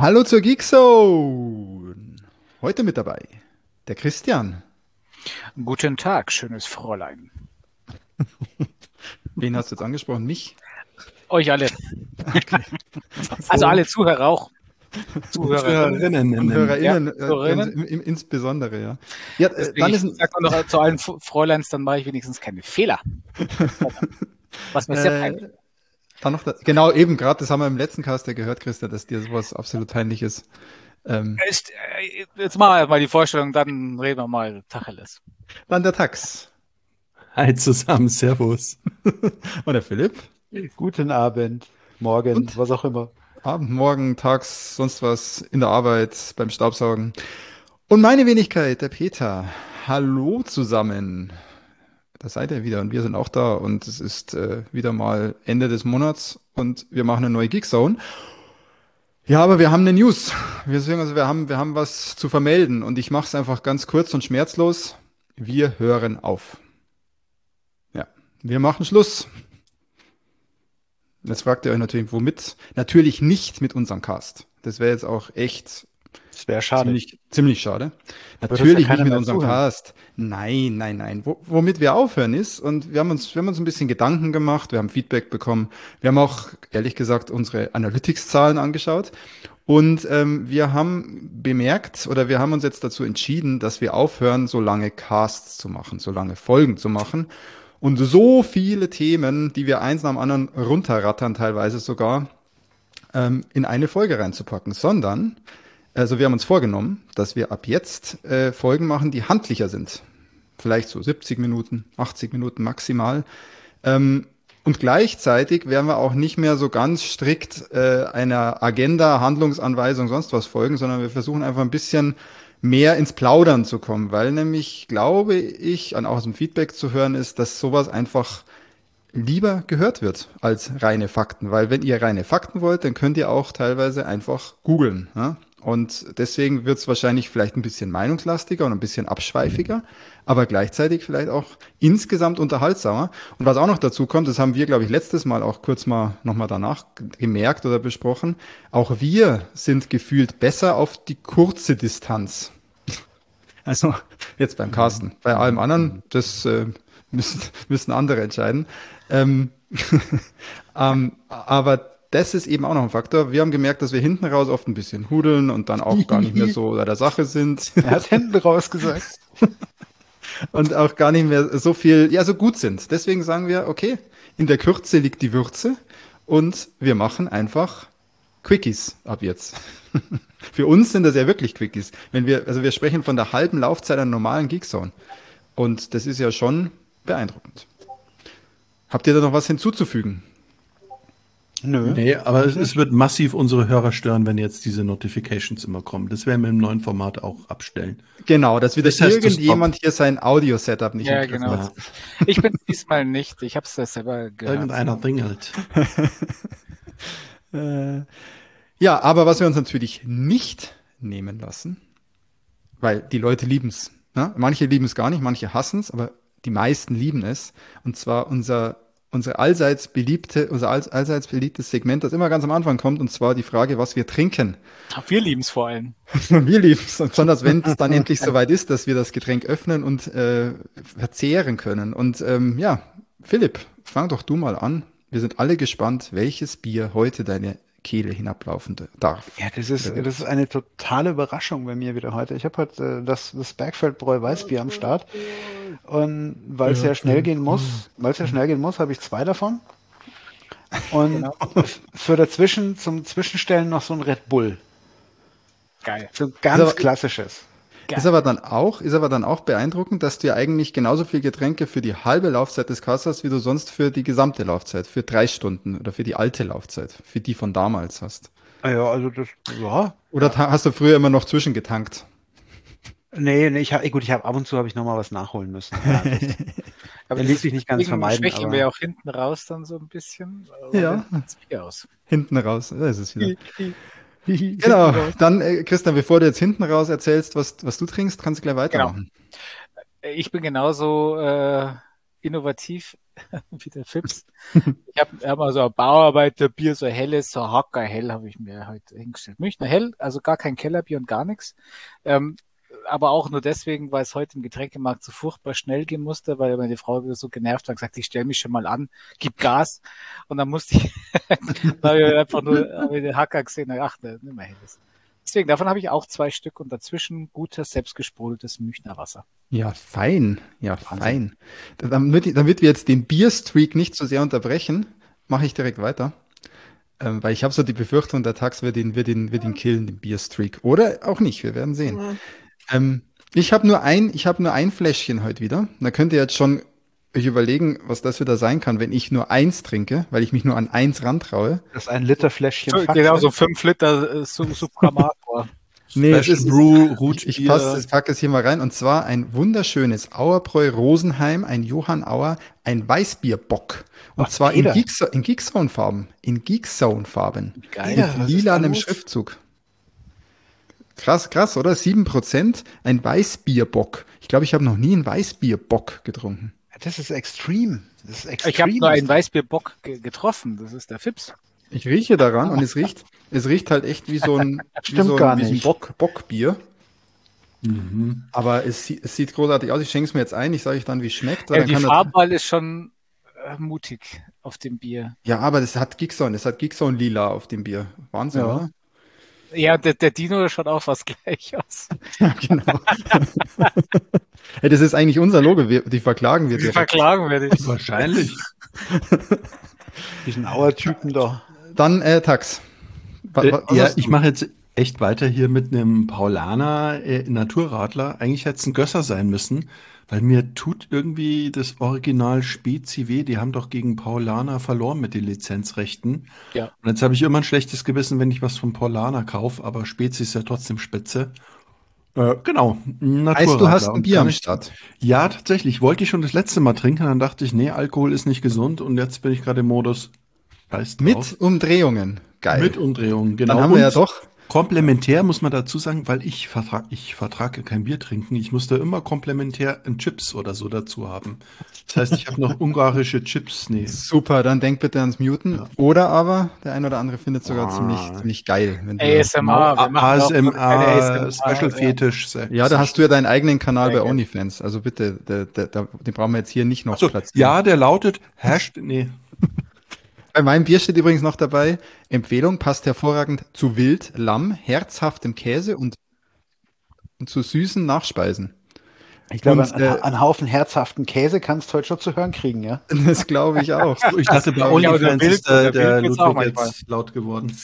Hallo zur Geekzone. Heute mit dabei der Christian. Guten Tag, schönes Fräulein. Wen hast du jetzt angesprochen? Mich? Euch alle. Okay. Also So. alle Zuhörer auch. Und Zuhörerinnen. Und Zuhörerinnen. Ja, HörerInnen ganz Zuhörerinnen. insbesondere, ja. Ja, Deswegen, dann ich ist ein, sage auch noch zu allen Fräuleins, dann mache ich wenigstens keine Fehler. Was mir sehr peinlich äh, dann noch genau eben gerade, das haben wir im letzten Cast ja gehört, Christian, dass dir sowas absolut peinlich ist. ist. Jetzt machen wir mal die Vorstellung, dann reden wir mal Tacheles. Dann der Tax Hi zusammen, Servus. und der Philipp. Guten Abend, morgen, Und was auch immer. Abend, Morgen, Tags, sonst was in der Arbeit, beim Staubsaugen. Und meine Wenigkeit, der Peter. Hallo zusammen. Da seid ihr wieder und wir sind auch da und es ist wieder mal Ende des Monats und wir machen eine neue Geekzone. Ja, aber wir haben eine News. Wir haben was zu vermelden und ich mache es einfach ganz kurz und schmerzlos. Wir hören auf. Ja, wir machen Schluss. Jetzt fragt ihr euch natürlich, womit? Natürlich nicht mit unserem Cast. Das wäre jetzt auch echt Es wäre schade. ziemlich schade. Wird uns ja Natürlich nicht keiner mit mehr unserem zuhören. Cast. Nein, nein, nein. Womit wir aufhören ist, und wir haben uns ein bisschen Gedanken gemacht, wir haben Feedback bekommen, wir haben auch, ehrlich gesagt, unsere Analytics-Zahlen angeschaut und wir haben bemerkt oder wir haben uns jetzt dazu entschieden, dass wir aufhören, so lange Casts zu machen, so lange Folgen zu machen und so viele Themen, die wir eins nach dem anderen runterrattern, teilweise sogar, in eine Folge reinzupacken, sondern also wir haben uns vorgenommen, dass wir ab jetzt Folgen machen, die handlicher sind. Vielleicht so 70 Minuten, 80 Minuten maximal. Und gleichzeitig werden wir auch nicht mehr so ganz strikt einer Agenda, Handlungsanweisung, sonst was folgen, sondern wir versuchen einfach ein bisschen mehr ins Plaudern zu kommen, weil nämlich, glaube ich, auch aus dem Feedback zu hören ist, dass sowas einfach lieber gehört wird als reine Fakten. Weil wenn ihr reine Fakten wollt, dann könnt ihr auch teilweise einfach googeln. Ja? Und deswegen wird es wahrscheinlich vielleicht ein bisschen meinungslastiger und ein bisschen abschweifiger, aber gleichzeitig vielleicht auch insgesamt unterhaltsamer. Und was auch noch dazu kommt, das haben wir, glaube ich, letztes Mal auch kurz mal nochmal danach gemerkt oder besprochen, auch wir sind gefühlt besser auf die kurze Distanz. Also jetzt beim Carsten. Bei allem anderen, das müssen andere entscheiden. Ähm, aber das ist eben auch noch ein Faktor. Wir haben gemerkt, dass wir hinten raus oft ein bisschen hudeln und dann auch gar nicht mehr so bei der Sache sind Er hat hinten raus gesagt. und auch gar nicht mehr so viel, ja, so gut sind. Deswegen sagen wir, okay, in der Kürze liegt die Würze und wir machen einfach Quickies ab jetzt. Für uns sind das ja wirklich Quickies. Also wir sprechen von der halben Laufzeit einer normalen Geekzone. Und das ist ja schon beeindruckend. Habt ihr da noch was hinzuzufügen? Nö. Nee, aber es wird massiv unsere Hörer stören, wenn jetzt diese Notifications immer kommen. Das werden wir im neuen Format auch abstellen. Genau, dass wieder Das heißt, das irgendjemand hier sein Audio-Setup nicht Ja, im Griff genau. hat. Ich bin diesmal nicht. Ich habe es ja selber gehört. Irgendeiner dringelt. Ja, aber was wir uns natürlich nicht nehmen lassen, weil die Leute lieben es. Ne? Manche lieben es gar nicht, manche hassen es, aber die meisten lieben es. Und zwar unser allseits beliebtes Segment, das immer ganz am Anfang kommt, und zwar die Frage, was wir trinken. Wir lieben es vor allem. Wir lieben es, besonders wenn es dann endlich soweit ist, dass wir das Getränk öffnen und verzehren können. Und ja, Philipp, fang doch du mal an. Wir sind alle gespannt, welches Bier heute deine Kehle hinablaufen darf. Ja, das ist eine totale Überraschung bei mir wieder heute. Ich habe heute das Bergfeldbräu Weißbier am Start. Und weil es ja schnell gehen muss, habe ich zwei davon. Und zum Zwischenstellen noch so ein Red Bull. Geil. So ein Ist ganz aber- klassisches. Geil. Ist aber dann auch beeindruckend, dass du ja eigentlich genauso viel Getränke für die halbe Laufzeit des Casts hast, wie du sonst für die gesamte Laufzeit, für 3 Stunden oder für die alte Laufzeit, für die von damals hast. Ja, also das, ja. Oder hast du früher immer noch zwischengetankt? Nee, gut, ab und zu habe ich noch mal was nachholen müssen. Ja, Aber ließ sich nicht ganz deswegen vermeiden, schwächeln aber- wir ja auch hinten raus dann so ein bisschen. Aber Ja. dann sieht's Bier aus. Hinten raus, da ist es wieder. Genau, dann Christian, bevor du jetzt hinten raus erzählst, was du trinkst, kannst du gleich weitermachen. Ich bin genauso innovativ wie der Fips. Ich habe mal so ein Bauarbeiterbier, so helles, so Hackerhell habe ich mir heute hingestellt. Münchner Hell, also gar kein Kellerbier und gar nichts. Aber auch nur deswegen, weil es heute im Getränkemarkt so furchtbar schnell gehen musste, weil meine Frau wieder so genervt war und gesagt, ich stelle mich schon mal an, gib Gas. Und dann musste ich, da habe ich einfach nur den Hacker gesehen, ach, ne, nicht mehr helles. Deswegen, davon habe ich auch 2 Stück und dazwischen gutes, selbstgesprudeltes Münchner Wasser. Ja, fein. Ja, Wahnsinn. fein. Damit wir jetzt den Bierstreak nicht so sehr unterbrechen, mache ich direkt weiter. Weil ich habe so die Befürchtung, der Tax wird ihn killen, den Bierstreak. Oder auch nicht, wir werden sehen. Ich habe nur ein Fläschchen heute wieder. Da könnt ihr jetzt schon euch überlegen, was das wieder sein kann, wenn ich nur eins trinke, weil ich mich nur an eins rantraue. Das ist ein Literfläschchen. Genau, so 5 Liter Supramator. Nee, es Special ist, Brew, ich Rootbier. packe es hier mal rein. Und zwar ein wunderschönes Auerbräu Rosenheim, ein Johann Auer, ein Weißbierbock. Und Ach, zwar Peter. in Geekzone-Farben. In Geekzone-Farben. Geil. Peter, was Mit ist lilanem da los? Schriftzug. Krass, oder? 7%, ein Weißbierbock. Ich glaube, ich habe noch nie einen Weißbierbock getrunken. Das ist extrem. Das ist extrem. Ich habe nur einen Weißbierbock getroffen, das ist der Fips. Ich rieche daran und es riecht halt echt wie so ein, Stimmt gar wie so ein nicht. Bockbier. Aber es sieht großartig aus. Ich schenke es mir jetzt ein. Ich sage euch dann, wie es schmeckt. Weil Ja, dann die kann Farbwahl ist schon mutig auf dem Bier. ja, aber das hat Geekzone. Es hat Geekzone lila auf dem Bier. Wahnsinn, Ja. oder? Ja, der Dino schaut auch fast gleich aus. Ja, genau. Hey, das ist eigentlich unser Logo. Die verklagen wir Die direkt. verklagen werde ich. Wahrscheinlich. Diesen Auer-Typen da. Dann Tax. Was Ja, hast ich du? mache jetzt echt weiter hier mit einem Paulaner Naturradler. Eigentlich hätte es ein Gösser sein müssen, weil mir tut irgendwie das Original Spezi weh. Die haben doch gegen Paulaner verloren mit den Lizenzrechten. Ja. Und jetzt habe ich immer ein schlechtes Gewissen, wenn ich was vom Paulaner kaufe, aber Spezi ist ja trotzdem spitze. Genau, ein Heißt, du Naturradler. hast ein Und Bier kann am ich- Start. Ja, tatsächlich. Wollte ich schon das letzte Mal trinken, dann dachte ich, nee, Alkohol ist nicht gesund und jetzt bin ich gerade im Modus Scheiß drauf. Mit Umdrehungen. Geil. Mit Umdrehungen, genau. Dann haben wir ja Und doch. komplementär muss man dazu sagen, weil ich vertrage kein Bier trinken. Ich muss da immer komplementär ein Chips oder so dazu haben. Das heißt, ich habe noch ungarische Chips. Nee. Super, dann denk bitte ans Muten. Ja. Oder aber, der ein oder andere findet sogar Ah. ziemlich geil. Wenn du, ASMR. Wir machen auch keine ASMR, Special ja. Fetisch. ja, da hast du ja deinen eigenen Kanal Sehr bei geil. OnlyFans. Also bitte, den brauchen wir jetzt hier nicht noch Achso, platzieren. ja, der lautet nee. Bei meinem Bier steht übrigens noch dabei, Empfehlung, passt hervorragend zu Wild, Lamm, herzhaftem Käse und zu süßen Nachspeisen. Ich glaube, Und, einen Haufen herzhaften Käse kannst du heute schon zu hören kriegen, ja? Das glaube ich auch. Ich dachte, bei Ja, aber OnlyFans der ist Bild- der der Bild wird's auch Ludwig manchmal. jetzt laut geworden.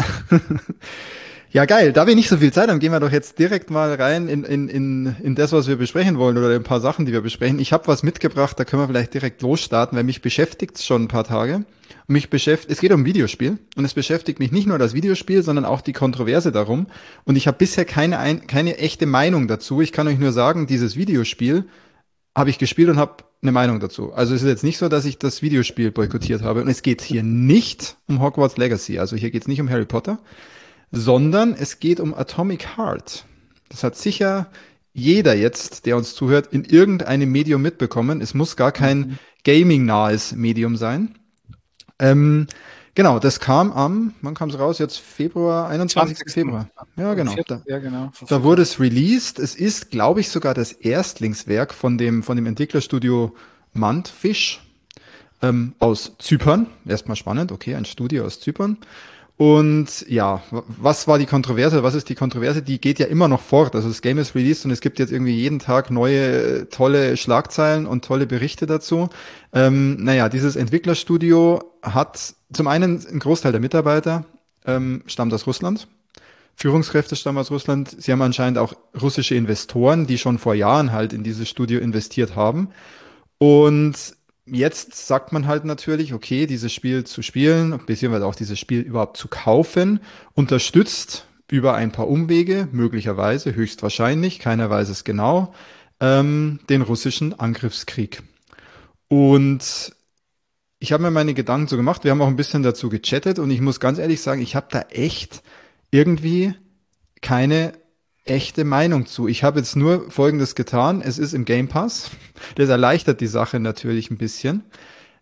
Ja, geil. Da wir nicht so viel Zeit haben, gehen wir doch jetzt direkt mal rein in das, was wir besprechen wollen oder ein paar Sachen, die wir besprechen. Ich habe was mitgebracht, da können wir vielleicht direkt losstarten, weil mich beschäftigt es schon ein paar Tage. Es geht um ein Videospiel und es beschäftigt mich nicht nur das Videospiel, sondern auch die Kontroverse darum. Und ich habe bisher keine echte Meinung dazu. Ich kann euch nur sagen, dieses Videospiel habe ich gespielt und habe eine Meinung dazu. Also es ist jetzt nicht so, dass ich das Videospiel boykottiert habe. Und es geht hier nicht um Hogwarts Legacy. Also hier geht es nicht um Harry Potter, sondern es geht um Atomic Heart. Das hat sicher jeder jetzt, der uns zuhört, in irgendeinem Medium mitbekommen. Es muss gar kein gaming-nahes Medium sein. Genau, das kam wann kam es raus? Jetzt Februar, 21. 20. Februar. Ja, genau. Ja, genau. Da wurde es released. Es ist, glaube ich, sogar das Erstlingswerk von dem Entwicklerstudio Mantfish aus Zypern. Erstmal spannend, okay, ein Studio aus Zypern. Und ja, was war die Kontroverse? Was ist die Kontroverse? Die geht ja immer noch fort. Also das Game ist released und es gibt jetzt irgendwie jeden Tag neue tolle Schlagzeilen und tolle Berichte dazu. Naja, dieses Entwicklerstudio hat zum einen ein Großteil der Mitarbeiter stammt aus Russland. Führungskräfte stammen aus Russland. Sie haben anscheinend auch russische Investoren, die schon vor Jahren halt in dieses Studio investiert haben. Und jetzt sagt man halt natürlich, okay, dieses Spiel zu spielen, beziehungsweise auch dieses Spiel überhaupt zu kaufen, unterstützt über ein paar Umwege, möglicherweise, höchstwahrscheinlich, keiner weiß es genau, den russischen Angriffskrieg. Und ich habe mir meine Gedanken so gemacht, wir haben auch ein bisschen dazu gechattet und ich muss ganz ehrlich sagen, ich habe da echt irgendwie keine echte Meinung zu. Ich habe jetzt nur Folgendes getan. Es ist im Game Pass. Das erleichtert die Sache natürlich ein bisschen.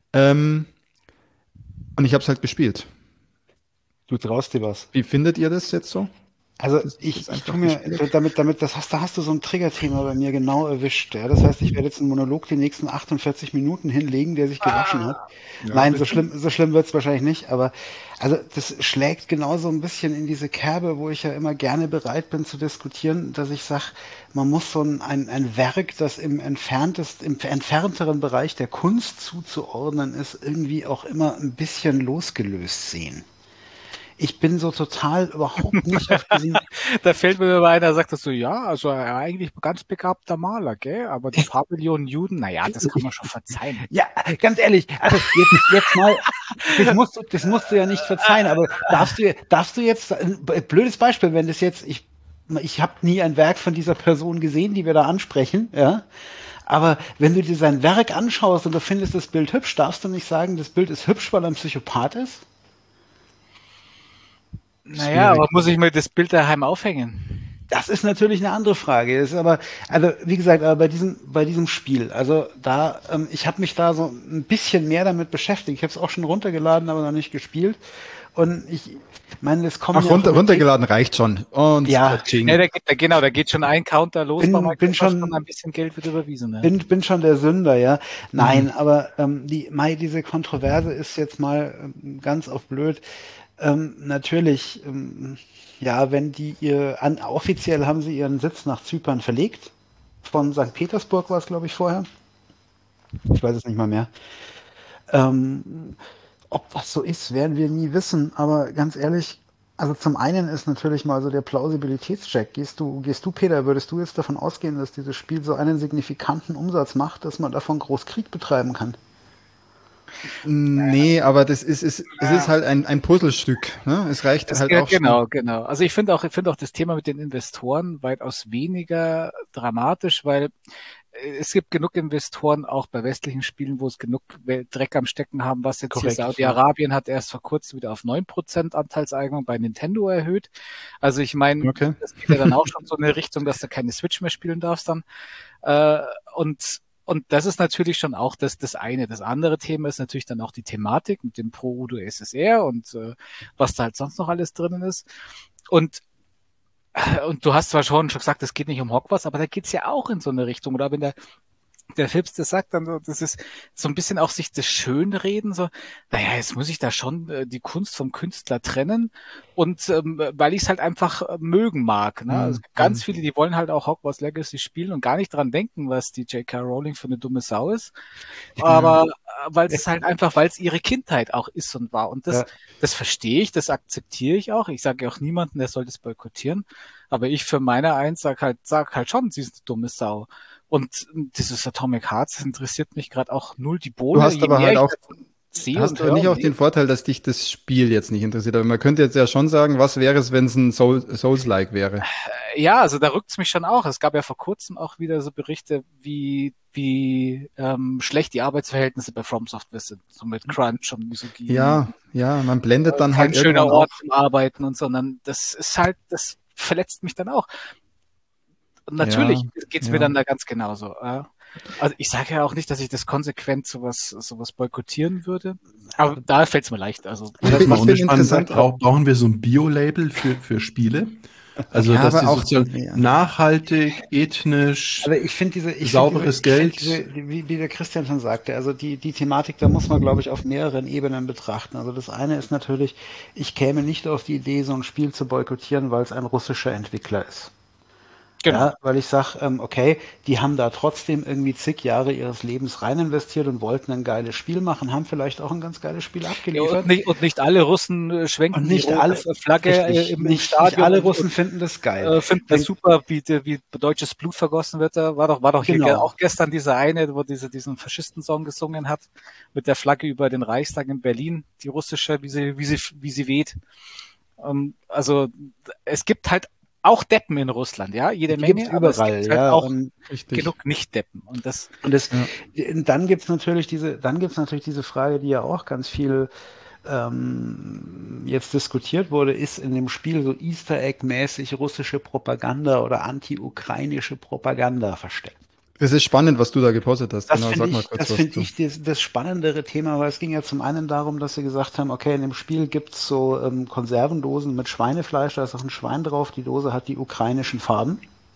Ähm, und ich habe es halt gespielt. Du traust dir was. Wie findet ihr das jetzt so, Also dass ich das ich tue einfach mir, gespielt habe? da hast du so ein Triggerthema bei mir genau erwischt. Ja? Das heißt, ich werde jetzt einen Monolog die nächsten 48 Minuten hinlegen, der sich gewaschen hat. Ja, Nein, bitte. so schlimm wird es wahrscheinlich nicht, aber also das schlägt genauso ein bisschen in diese Kerbe, wo ich ja immer gerne bereit bin zu diskutieren, dass ich sage, man muss so ein Werk, das im entfernteren Bereich der Kunst zuzuordnen ist, irgendwie auch immer ein bisschen losgelöst sehen. Ich bin so total überhaupt nicht auf diesen. Da fällt mir immer einer, sagt das so, ja, also er war eigentlich ein ganz begabter Maler, gell? Aber die paar Millionen Juden, naja, das kann man schon verzeihen. Ja, ganz ehrlich, also jetzt mal, das musst du ja nicht verzeihen, aber darfst du jetzt, ein blödes Beispiel, wenn das jetzt, ich habe nie ein Werk von dieser Person gesehen, die wir da ansprechen, ja. Aber wenn du dir sein Werk anschaust und du findest das Bild hübsch, darfst du nicht sagen, das Bild ist hübsch, weil er ein Psychopath ist? Naja, aber Schwierig. muss ich mir das Bild daheim aufhängen? Das ist natürlich eine andere Frage. Das ist aber, also wie gesagt, aber bei diesem Spiel, also da, ich habe mich da so ein bisschen mehr damit beschäftigt. Ich habe es auch schon runtergeladen, aber noch nicht gespielt. Und ich meine, es kommen Ach, ja von Entwick- runtergeladen reicht schon. Und ja, Ja, Kaching. genau, da geht schon ein Counter los bei bin Microsoft und ein bisschen Geld wird überwiesen. Ne? bin schon der Sünder, ja. Nein, Mhm. aber diese Kontroverse ist jetzt mal ganz auf blöd. Natürlich, ja, wenn offiziell haben sie ihren Sitz nach Zypern verlegt. Von St. Petersburg war es, glaube ich, vorher. Ich weiß es nicht mal mehr. Ähm, Ob das so ist, werden wir nie wissen. Aber ganz ehrlich, also zum einen ist natürlich mal so der Plausibilitätscheck. Gehst du, Peter, würdest du jetzt davon ausgehen, dass dieses Spiel so einen signifikanten Umsatz macht, dass man davon groß Krieg betreiben kann? Nee, aber es ist halt ein Puzzlestück. Ne? Es reicht Das, halt auch schon. genau. Also ich finde auch das Thema mit den Investoren weitaus weniger dramatisch, weil es gibt genug Investoren auch bei westlichen Spielen, wo es genug Dreck am Stecken haben, was jetzt hier Korrekt, ja. Saudi-Arabien hat erst vor kurzem wieder auf 9% Anteilseignung bei Nintendo erhöht. Also ich meine, Okay. das geht ja dann auch schon so in eine Richtung, dass du keine Switch mehr spielen darfst dann. Äh, und das ist natürlich schon auch das eine. Das andere Thema ist natürlich dann auch die Thematik mit dem Pro Udo SSR und was da halt sonst noch alles drinnen ist. Und und du hast zwar schon gesagt, es geht nicht um Hogwarts, aber da geht's ja auch in so eine Richtung. Oder wenn der Phipps das sagt, dann so, das ist so ein bisschen auch sich das Schönreden, so, naja, jetzt muss ich da schon die Kunst vom Künstler trennen und weil ich es halt einfach mögen mag. Ne? Also es Mhm. gibt ganz viele, die wollen halt auch Hogwarts Legacy spielen und gar nicht dran denken, was die J.K. Rowling für eine dumme Sau ist. Ja. Aber weil es halt einfach, weil es ihre Kindheit auch ist und war. Und Ja. das verstehe ich, das akzeptiere ich auch. Ich sage auch niemanden, der soll das boykottieren. Aber ich für meine Eins sag halt schon, sie ist eine dumme Sau. Und dieses Atomic Hearts interessiert mich gerade auch null die Du Bohne. hast Je aber mehr halt ich auch, davon sehe hast und du höre nicht und auch den lese, Vorteil, dass dich das Spiel jetzt nicht interessiert. Aber man könnte jetzt ja schon sagen, was wäre es, wenn es ein Souls-like wäre? ja, also da rückt's mich schon auch. Es gab ja vor kurzem auch wieder so Berichte, wie schlecht die Arbeitsverhältnisse bei From Software sind. So mit Crunch und Misogynie. Ja, ja, man blendet dann Kein halt schöner irgendwann auch. Ort zum Arbeiten und sondern das ist halt, das verletzt mich dann auch. Und Ja, natürlich geht's mir ja. dann da ganz genauso. Also ich sage ja auch nicht, dass ich das konsequent sowas boykottieren würde. Aber da fällt's mir leicht. Also Ich Was bin, mal ich bin unspannend sagt, interessant. brauchen wir so ein Bio-Label für Spiele? Also, Ja, dass die aber auch, sozusagen ja. nachhaltig, ethnisch, Aber sauberes Geld. wie der Christian schon sagte, also die Thematik, da muss man, glaube ich, auf mehreren Ebenen betrachten. Also das eine ist natürlich, ich käme nicht auf die Idee, so ein Spiel zu boykottieren, weil es ein russischer Entwickler ist. genau. Ja, weil ich sage, okay, die haben da trotzdem irgendwie zig Jahre ihres Lebens rein investiert und wollten ein geiles Spiel machen, haben vielleicht auch ein ganz geiles Spiel Ja, abgeliefert. und nicht alle Russen Und schwenken die nicht rote alle, Flagge richtig, im nicht Stadion alle und Russen finden das geil. finden das Dann, super, wie deutsches Blut vergossen wird. Da war doch hier genau. auch gestern dieser eine, wo diesen Faschistensong gesungen hat, mit der Flagge über den Reichstag in Berlin, die russische, wie sie weht. Also es gibt halt auch Deppen in Russland, ja, jede Die gibt's Menge, aber es überall, gibt halt ja. auch Richtig. genug Nicht-Deppen. Und Und das, Ja. dann gibt's natürlich diese Frage, die ja auch ganz viel jetzt diskutiert wurde, ist in dem Spiel so Easter Egg-mäßig russische Propaganda oder anti-ukrainische Propaganda versteckt. Das ist spannend, was du da gepostet hast. Das Genau, finde sag mal ich, kurz das was finde zu. ich das spannendere Thema, weil es ging ja zum einen darum, dass sie gesagt haben, okay, in dem Spiel gibt's so Konservendosen mit Schweinefleisch, da ist auch ein Schwein drauf, die Dose hat die ukrainischen Farben.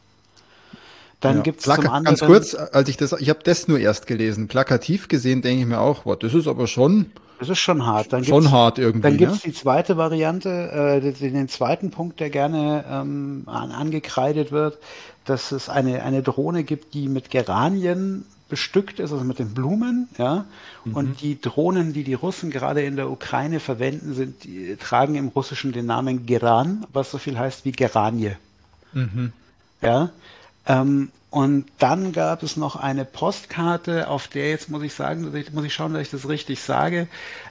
Dann Ja. gibt's zum Ganz anderen, kurz, ich habe das nur erst gelesen. Plakativ gesehen denke ich mir auch, boah, das ist aber das ist schon hart, schon hart dann irgendwie, gibt's ne? die zweite Variante, den zweiten Punkt, der gerne angekreidet wird, dass es eine Drohne gibt, die mit Geranien bestückt ist, also mit den Blumen, ja. Und die Drohnen, die die Russen gerade in der Ukraine verwenden, die tragen im Russischen den Namen Geran, was so viel heißt wie Geranie. Ja. Und dann gab es noch eine Postkarte, auf der, jetzt muss ich sagen, muss ich schauen, dass ich das richtig sage,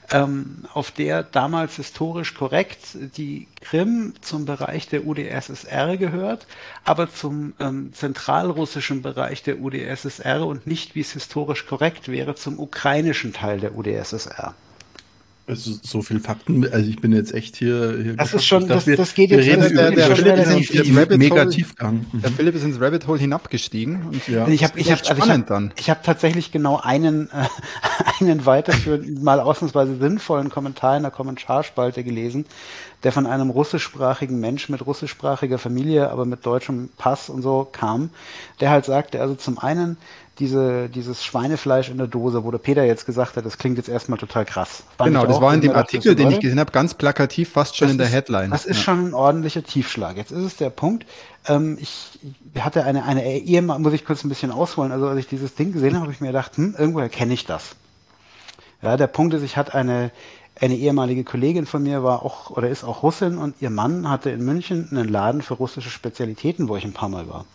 auf der damals historisch korrekt die Krim zum Bereich der UdSSR gehört, aber zum zentralrussischen Bereich der UdSSR und nicht, wie es historisch korrekt wäre, zum ukrainischen Teil der UdSSR. Also so viel Fakten, also ich bin jetzt echt hier Das ist geschockt. schon, Ich dachte, das geht wir jetzt, reden das über, geht jetzt über schon Philipp ist relativ ins tief. Rabbit mega Hole, Tiefgang. der Philipp ist ins Rabbit Hole hinabgestiegen und Ja. Ich habe das ist echt spannend dann. ich hab tatsächlich genau einen weiterführenden, mal ausnahmsweise sinnvollen Kommentar in der Kommentarspalte gelesen, der von einem russischsprachigen Mensch mit russischsprachiger Familie, aber mit deutschem Pass und so kam, der halt sagte, also zum einen dieses Schweinefleisch in der Dose, wo der Peter jetzt gesagt hat, das klingt jetzt erstmal total krass. Fand Genau, ich das auch, war wo in ich mir dem dachte, Artikel, den ich Leute, gesehen habe, ganz plakativ, fast schon in der Headline. das ist Ja. schon ein ordentlicher Tiefschlag. Jetzt ist es der Punkt. Ich hatte eine Ehemann, muss ich kurz ein bisschen ausholen. Also als ich dieses Ding gesehen habe, habe ich mir gedacht, irgendwoher kenne ich das. Ja, der Punkt ist, ich hatte eine ehemalige Kollegin von mir, war auch oder ist auch Russin und ihr Mann hatte in München einen Laden für russische Spezialitäten, wo ich ein paar Mal war.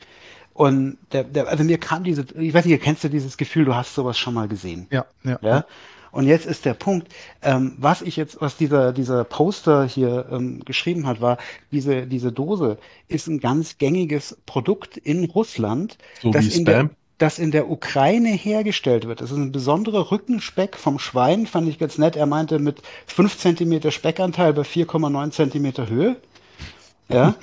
Und also mir kam ich weiß nicht, kennst du dieses Gefühl, du hast sowas schon mal gesehen? Ja, ja, Ja. ja. Und jetzt ist der Punkt, was dieser Poster hier geschrieben hat, war, diese Dose ist ein ganz gängiges Produkt in Russland, So das wie Spam. das in der Ukraine hergestellt wird. Das ist ein besonderer Rückenspeck vom Schwein, fand ich ganz nett. Er meinte mit 5 Zentimeter Speckanteil bei 4,9 Zentimeter Höhe. Ja,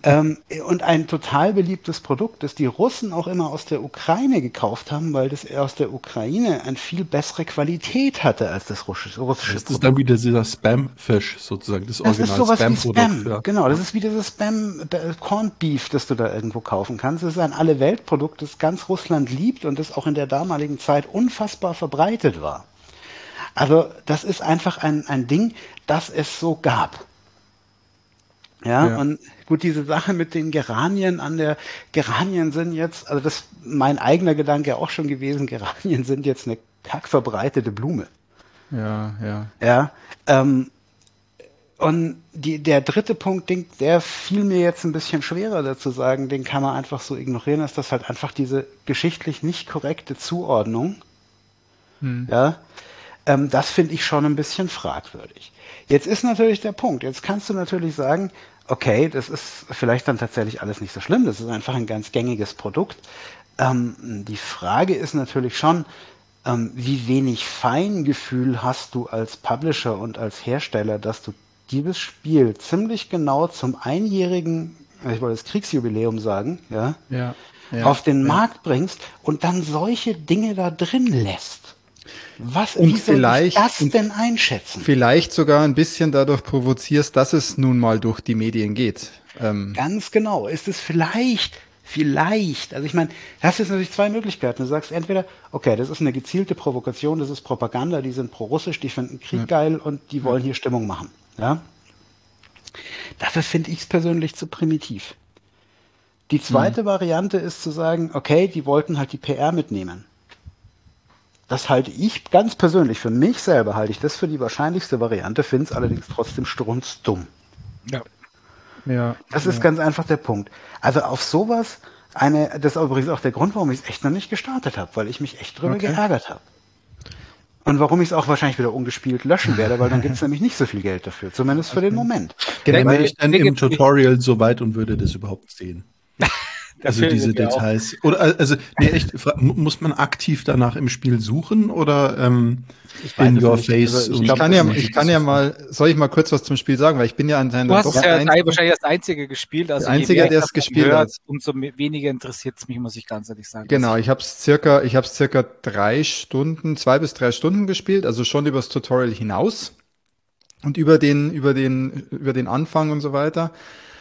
und ein total beliebtes Produkt, das die Russen auch immer aus der Ukraine gekauft haben, weil das aus der Ukraine eine viel bessere Qualität hatte als das russische Das ist Produkt. dann wieder dieser Spam-Fisch sozusagen, das Das ist Original sowas wie Spam-Produkt. Spam. Ja. Genau, das ist wie dieses Corned Beef, das du da irgendwo kaufen kannst. Das ist ein Alle-Welt-Produkt, das ganz Russland liebt und das auch in der damaligen Zeit unfassbar verbreitet war. Also das ist einfach ein Ding, das es so gab. Ja, Ja. und gut, diese Sache mit den Geranien Geranien sind jetzt, also das mein eigener Gedanke auch schon gewesen, Geranien sind jetzt eine kackverbreitete Blume. Ja, ja. Ja, und der dritte Punkt, der fiel mir jetzt ein bisschen schwerer dazu sagen, den kann man einfach so ignorieren, ist das halt einfach diese geschichtlich nicht korrekte Zuordnung. Ja, das finde ich schon ein bisschen fragwürdig. Jetzt ist natürlich der Punkt, jetzt kannst du natürlich sagen, okay, das ist vielleicht dann tatsächlich alles nicht so schlimm, das ist einfach ein ganz gängiges Produkt. Die Frage ist natürlich schon, wie wenig Feingefühl hast du als Publisher und als Hersteller, dass du dieses Spiel ziemlich genau zum einjährigen, ich wollte das Kriegsjubiläum sagen, ja, Ja, ja, auf den ja. Markt bringst und dann solche Dinge da drin lässt. Und Wie soll ich vielleicht- das und- denn einschätzen? Vielleicht sogar ein bisschen dadurch provozierst, dass es nun mal durch die Medien geht. Ganz genau. Ist es vielleicht, also ich meine, du hast jetzt natürlich zwei Möglichkeiten. Du sagst entweder, okay, das ist eine gezielte Provokation, das ist Propaganda, die sind pro-russisch, die finden Krieg geil und die wollen hier Stimmung machen. Ja? Dafür finde ich es persönlich zu primitiv. Die zweite Variante ist zu sagen, okay, die wollten halt die PR mitnehmen. Das halte ich ganz persönlich, für mich selber halte ich das für die wahrscheinlichste Variante, finde es allerdings trotzdem strunzdumm. Ja. Ja. Das ist ganz einfach der Punkt. Also auf sowas, das ist übrigens auch der Grund, warum ich es echt noch nicht gestartet habe, weil ich mich echt drüber geärgert habe. Und warum ich es auch wahrscheinlich wieder ungespielt löschen werde, weil dann gibt es nämlich nicht so viel Geld dafür, zumindest für den Moment. Käme Weil- ich dann im Tutorial so weit und würde das überhaupt sehen? Also diese Details. Oder also, nee, echt, muss man aktiv danach im Spiel suchen oder in your face? Also ich kann ja mal, soll ich mal kurz was zum Spiel sagen, weil ich bin ja anscheinend Du hast ja wahrscheinlich das Einzige gespielt, also der Einzige, der es gespielt hat. Umso weniger interessiert es mich, muss ich ganz ehrlich sagen. Genau, ich habe es circa 2 bis 3 Stunden gespielt, also schon übers Tutorial hinaus und über den Anfang und so weiter.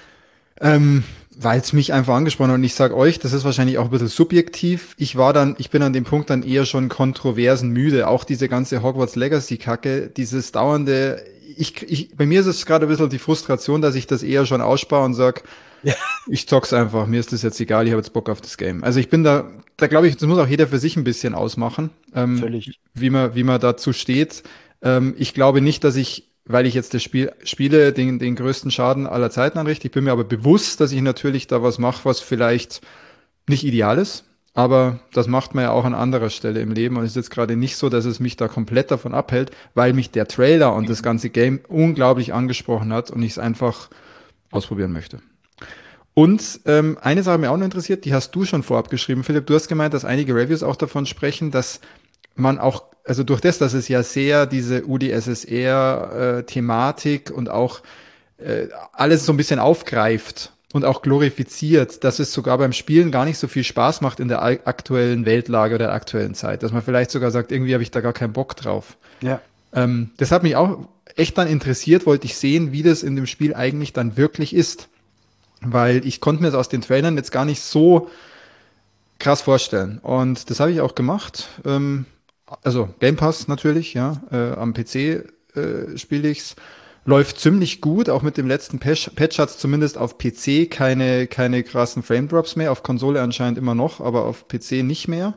Weil es mich einfach angesprochen hat und ich sage euch, das ist wahrscheinlich auch ein bisschen subjektiv. Ich bin an dem Punkt dann eher schon kontroversen müde. Auch diese ganze Hogwarts Legacy Kacke, dieses dauernde, bei mir ist es gerade ein bisschen die Frustration, dass ich das eher schon ausspare und sag, ich zock's einfach, mir ist das jetzt egal, ich habe jetzt Bock auf das Game. Also ich bin da glaube ich, das muss auch jeder für sich ein bisschen ausmachen, wie man dazu steht. Ich glaube nicht, dass ich, weil ich jetzt das Spiel spiele, den größten Schaden aller Zeiten anrichte. Ich bin mir aber bewusst, dass ich natürlich da was mache, was vielleicht nicht ideal ist. Aber das macht man ja auch an anderer Stelle im Leben. Und es ist jetzt gerade nicht so, dass es mich da komplett davon abhält, weil mich der Trailer und das ganze Game unglaublich angesprochen hat und ich es einfach ausprobieren möchte. Und eine Sache mir auch noch interessiert, die hast du schon vorab geschrieben, Philipp. Du hast gemeint, dass einige Reviews auch davon sprechen, dass man auch, also durch das, dass es ja sehr diese UdSSR-Thematik und auch alles so ein bisschen aufgreift und auch glorifiziert, dass es sogar beim Spielen gar nicht so viel Spaß macht in der aktuellen Weltlage oder der aktuellen Zeit. Dass man vielleicht sogar sagt, irgendwie habe ich da gar keinen Bock drauf. Ja. Das hat mich auch echt dann interessiert, wollte ich sehen, wie das in dem Spiel eigentlich dann wirklich ist. Weil ich konnte mir das aus den Trailern jetzt gar nicht so krass vorstellen. Und das habe ich auch gemacht. Also Game Pass natürlich, ja. Am PC spiele ich's. Läuft ziemlich gut, auch mit dem letzten Patch hat's zumindest auf PC keine krassen Frame Drops mehr, auf Konsole anscheinend immer noch, aber auf PC nicht mehr.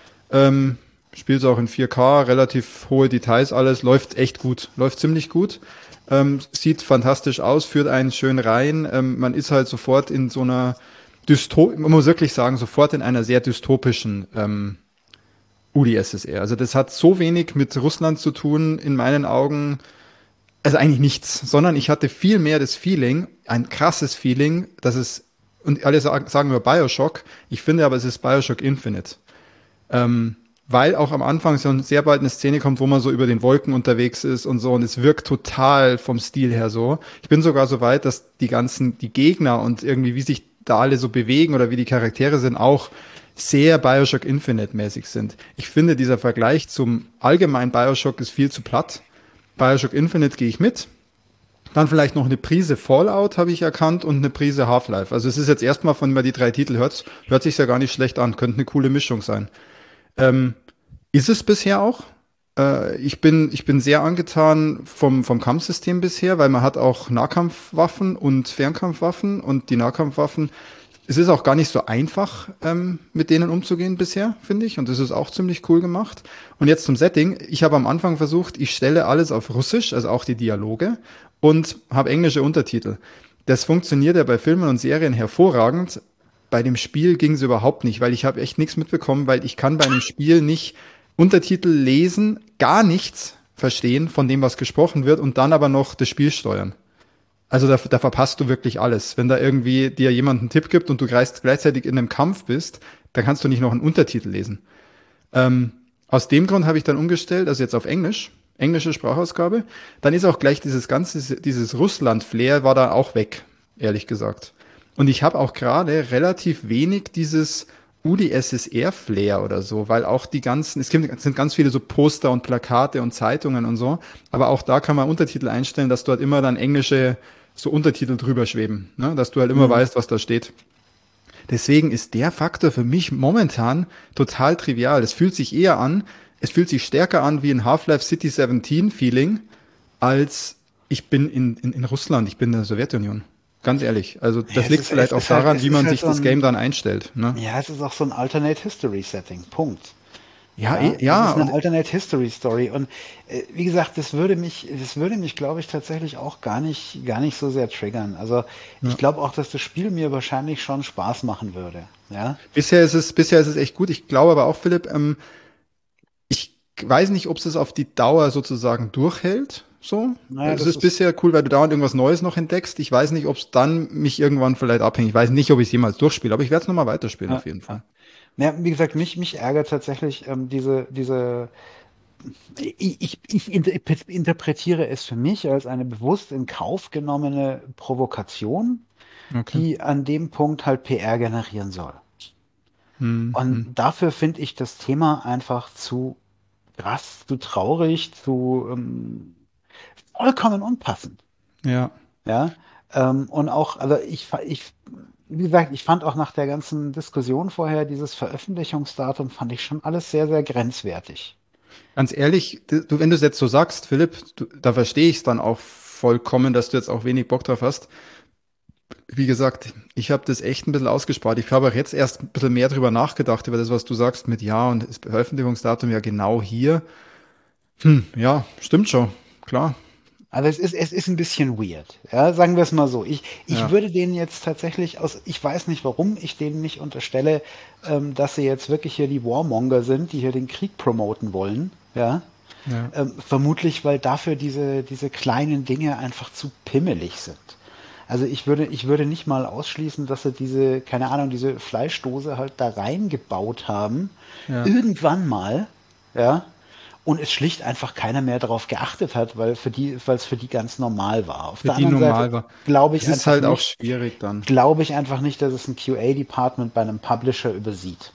Spiel's auch in 4K, relativ hohe Details alles, läuft echt gut, läuft ziemlich gut. Sieht fantastisch aus, führt einen schön rein. Man ist halt sofort in so einer man muss wirklich sagen, sofort in einer sehr dystopischen UdSSR. Also das hat so wenig mit Russland zu tun, in meinen Augen, also eigentlich nichts, sondern ich hatte viel mehr das Feeling, ein krasses Feeling, dass es, und alle sagen nur BioShock, ich finde aber, es ist BioShock Infinite. Weil auch am Anfang so sehr bald eine Szene kommt, wo man so über den Wolken unterwegs ist und so, und es wirkt total vom Stil her so. Ich bin sogar so weit, dass die Gegner und irgendwie, wie sich da alle so bewegen oder wie die Charaktere sind, auch sehr BioShock Infinite-mäßig sind. Ich finde, dieser Vergleich zum allgemeinen BioShock ist viel zu platt. BioShock Infinite gehe ich mit. Dann vielleicht noch eine Prise Fallout habe ich erkannt und eine Prise Half-Life. Also es ist jetzt erstmal, wenn man die 3 Titel hört sich ja gar nicht schlecht an. Könnte eine coole Mischung sein. Ist es bisher auch. Ich bin sehr angetan vom Kampfsystem bisher, weil man hat auch Nahkampfwaffen und Fernkampfwaffen und die Nahkampfwaffen, es ist auch gar nicht so einfach, mit denen umzugehen bisher, finde ich. Und das ist auch ziemlich cool gemacht. Und jetzt zum Setting. Ich habe am Anfang versucht, ich stelle alles auf Russisch, also auch die Dialoge, und habe englische Untertitel. Das funktioniert ja bei Filmen und Serien hervorragend. Bei dem Spiel ging es überhaupt nicht, weil ich habe echt nichts mitbekommen, weil ich kann bei einem Spiel nicht Untertitel lesen, gar nichts verstehen von dem, was gesprochen wird und dann aber noch das Spiel steuern. Also da verpasst du wirklich alles. Wenn da irgendwie dir jemand einen Tipp gibt und du gleichzeitig in einem Kampf bist, dann kannst du nicht noch einen Untertitel lesen. Aus dem Grund habe ich dann umgestellt, also jetzt auf Englisch, englische Sprachausgabe. Dann ist auch gleich dieses Russland-Flair war da auch weg, ehrlich gesagt. Und ich habe auch gerade relativ wenig dieses UdSSR-Flair oder so, weil auch es sind ganz viele so Poster und Plakate und Zeitungen und so, aber auch da kann man Untertitel einstellen, dass dort immer dann englische so Untertitel drüber schweben, ne? Dass du halt immer weißt, was da steht. Deswegen ist der Faktor für mich momentan total trivial. Es fühlt sich stärker an wie ein Half-Life City 17 Feeling, als ich bin in Russland, ich bin in der Sowjetunion. Ganz ehrlich. Also das liegt vielleicht auch daran, wie man sich das Game dann einstellt. Ne? Ja, es ist auch so ein Alternate History Setting. Punkt. Ja. Das ist eine Alternate History Story. Und wie gesagt, das würde mich, glaube ich, tatsächlich auch gar nicht so sehr triggern. Also ich glaube auch, dass das Spiel mir wahrscheinlich schon Spaß machen würde. Ja. Bisher ist es echt gut. Ich glaube aber auch, Philipp, ich weiß nicht, ob es auf die Dauer sozusagen durchhält. so. Naja, Es das ist ist, bisher cool, weil du dauernd irgendwas Neues noch entdeckst. Ich weiß nicht, ob es dann mich irgendwann vielleicht abhängt. Ich weiß nicht, ob ich es jemals durchspiele, aber ich werde es nochmal weiterspielen ja, auf jeden ja. Fall. Ja, wie gesagt, mich ärgert tatsächlich ich interpretiere es für mich als eine bewusst in Kauf genommene Provokation, Okay. die an dem Punkt halt PR generieren soll. Und Hm. dafür finde ich das Thema einfach zu krass, zu traurig, zu vollkommen unpassend. Ja. Ja, und auch, also wie gesagt, ich fand auch nach der ganzen Diskussion vorher, dieses Veröffentlichungsdatum fand ich schon alles sehr, sehr grenzwertig. Ganz ehrlich, wenn du es jetzt so sagst, Philipp, da verstehe ich es dann auch vollkommen, dass du jetzt auch wenig Bock drauf hast. Wie gesagt, ich habe das echt ein bisschen ausgespart. Ich habe auch jetzt erst ein bisschen mehr drüber nachgedacht, über das, was du sagst mit ja und das Veröffentlichungsdatum ja genau hier. Ja, stimmt schon, klar. Also es ist ein bisschen weird, ja, sagen wir es mal so. Ich Ja, würde denen jetzt tatsächlich ich weiß nicht, warum ich denen nicht unterstelle, dass sie jetzt wirklich hier die Warmonger sind, die hier den Krieg promoten wollen, ja. ja. Vermutlich, weil dafür diese kleinen Dinge einfach zu pimmelig sind. Also ich würde nicht mal ausschließen, dass sie keine Ahnung, diese Fleischdose halt da reingebaut haben. Ja. Irgendwann mal, ja. Und es schlicht einfach keiner mehr darauf geachtet hat, weil es für die ganz normal war. Auf Für der die anderen Seite normal war. glaube Es ich ist einfach halt auch nicht, schwierig dann. dass es ein QA-Department bei einem Publisher übersieht.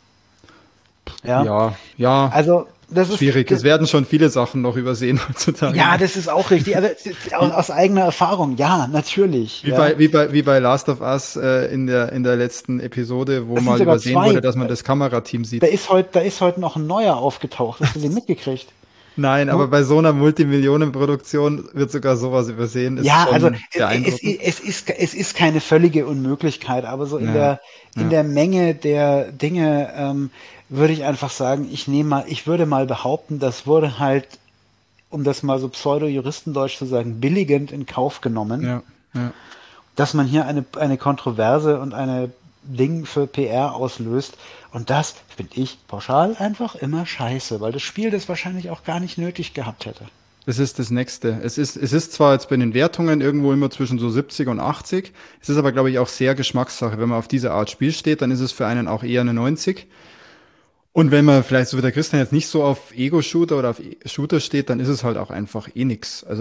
Ja. Ja, ja, Also, schwierig. Es werden schon viele Sachen noch übersehen heutzutage. ja, das ist auch richtig. Also, aus eigener Erfahrung, ja, natürlich. Wie Ja. wie bei Last of Us in der letzten Episode, wo Das sind mal sogar übersehen wurde, zwei. dass man das Kamerateam sieht. Da ist heute noch ein neuer aufgetaucht. Hast du den mitgekriegt? Nein, aber Nur, bei so einer Multimillionenproduktion wird sogar sowas übersehen. Ist ja, also schon beeindruckend. es ist keine völlige Unmöglichkeit, aber so Ja, in ja, der Menge der Dinge würde ich einfach sagen, ich würde mal behaupten, das wurde halt, um das mal so pseudo-juristendeutsch zu sagen, billigend in Kauf genommen, ja, ja. dass man hier eine Kontroverse und eine Ding für PR auslöst. Und das finde ich pauschal einfach immer scheiße, weil das Spiel das wahrscheinlich auch gar nicht nötig gehabt hätte. Das ist das Nächste. Es ist zwar jetzt bei den Wertungen irgendwo immer zwischen so 70 und 80. Es ist aber, glaube ich, auch sehr Geschmackssache. Wenn man auf diese Art Spiel steht, dann ist es für einen auch eher eine 90. Und wenn man vielleicht so wie der Christian jetzt nicht so auf Ego-Shooter oder auf Shooter steht, dann ist es halt auch einfach eh nix. Also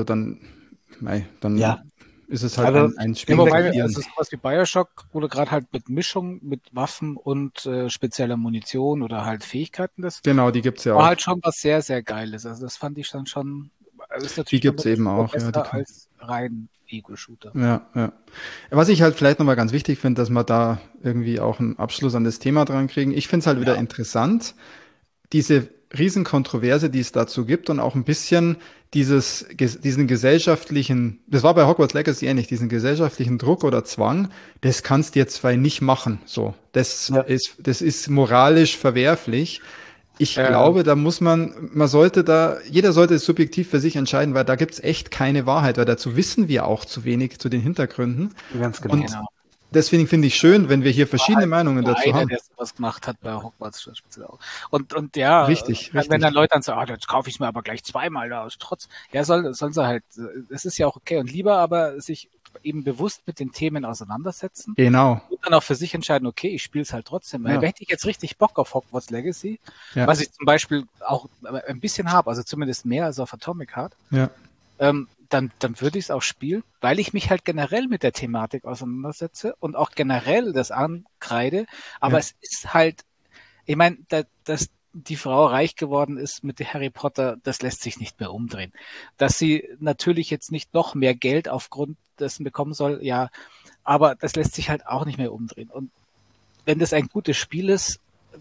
Ja, dann ist es halt also ein Ja, Spiel wie mit gesagt, wobei, Papieren. also sowas wie Bioshock, wo du gerade halt mit Mischung, mit Waffen und spezieller Munition oder halt Fähigkeiten, das Genau, die gibt's ja war auch. halt schon was sehr, sehr Geiles. Also das fand ich dann schon, also ist Die natürlich dann gibt's mit eben Spur auch, ja. besser als rein Ego-Shooter. Ja, ja. Was ich halt vielleicht nochmal ganz wichtig finde, dass wir da irgendwie auch einen Abschluss an das Thema dran kriegen. Ich finde es halt wieder Ja. interessant, diese Riesenkontroverse, die es dazu gibt und auch ein bisschen diesen gesellschaftlichen, das war bei Hogwarts Legacy ähnlich, diesen gesellschaftlichen Druck oder Zwang, das kannst du jetzt zwei nicht machen. So, ja, das ist moralisch verwerflich. Ich Äh, glaube, man sollte jeder sollte es subjektiv für sich entscheiden, weil da gibt's echt keine Wahrheit, weil dazu wissen wir auch zu wenig zu den Hintergründen. ganz genau. Und genau. deswegen finde ich schön, wenn wir hier War verschiedene halt Meinungen nur dazu einer, haben. der sowas gemacht hat bei Hogwarts speziell auch. Und ja, Richtig, wenn dann richtig. Leute dann sagen, ah, jetzt kaufe ich es mir aber gleich zweimal da aus Trotz. Ja, sollen sie halt, es ist ja auch okay und lieber aber sich eben bewusst mit den Themen auseinandersetzen Genau. und dann auch für sich entscheiden, okay, ich spiele es halt trotzdem. Weil Ja, hätte ich jetzt richtig Bock auf Hogwarts Legacy, ja, was ich zum Beispiel auch ein bisschen habe, also zumindest mehr als auf Atomic Heart, ja, dann würde ich es auch spielen, weil ich mich halt generell mit der Thematik auseinandersetze und auch generell das ankreide. Aber ja. es ist halt, ich meine, dass die Frau reich geworden ist mit Harry Potter, das lässt sich nicht mehr umdrehen. Dass sie natürlich jetzt nicht noch mehr Geld aufgrund dessen bekommen soll, ja, aber das lässt sich halt auch nicht mehr umdrehen. Und wenn das ein gutes Spiel ist,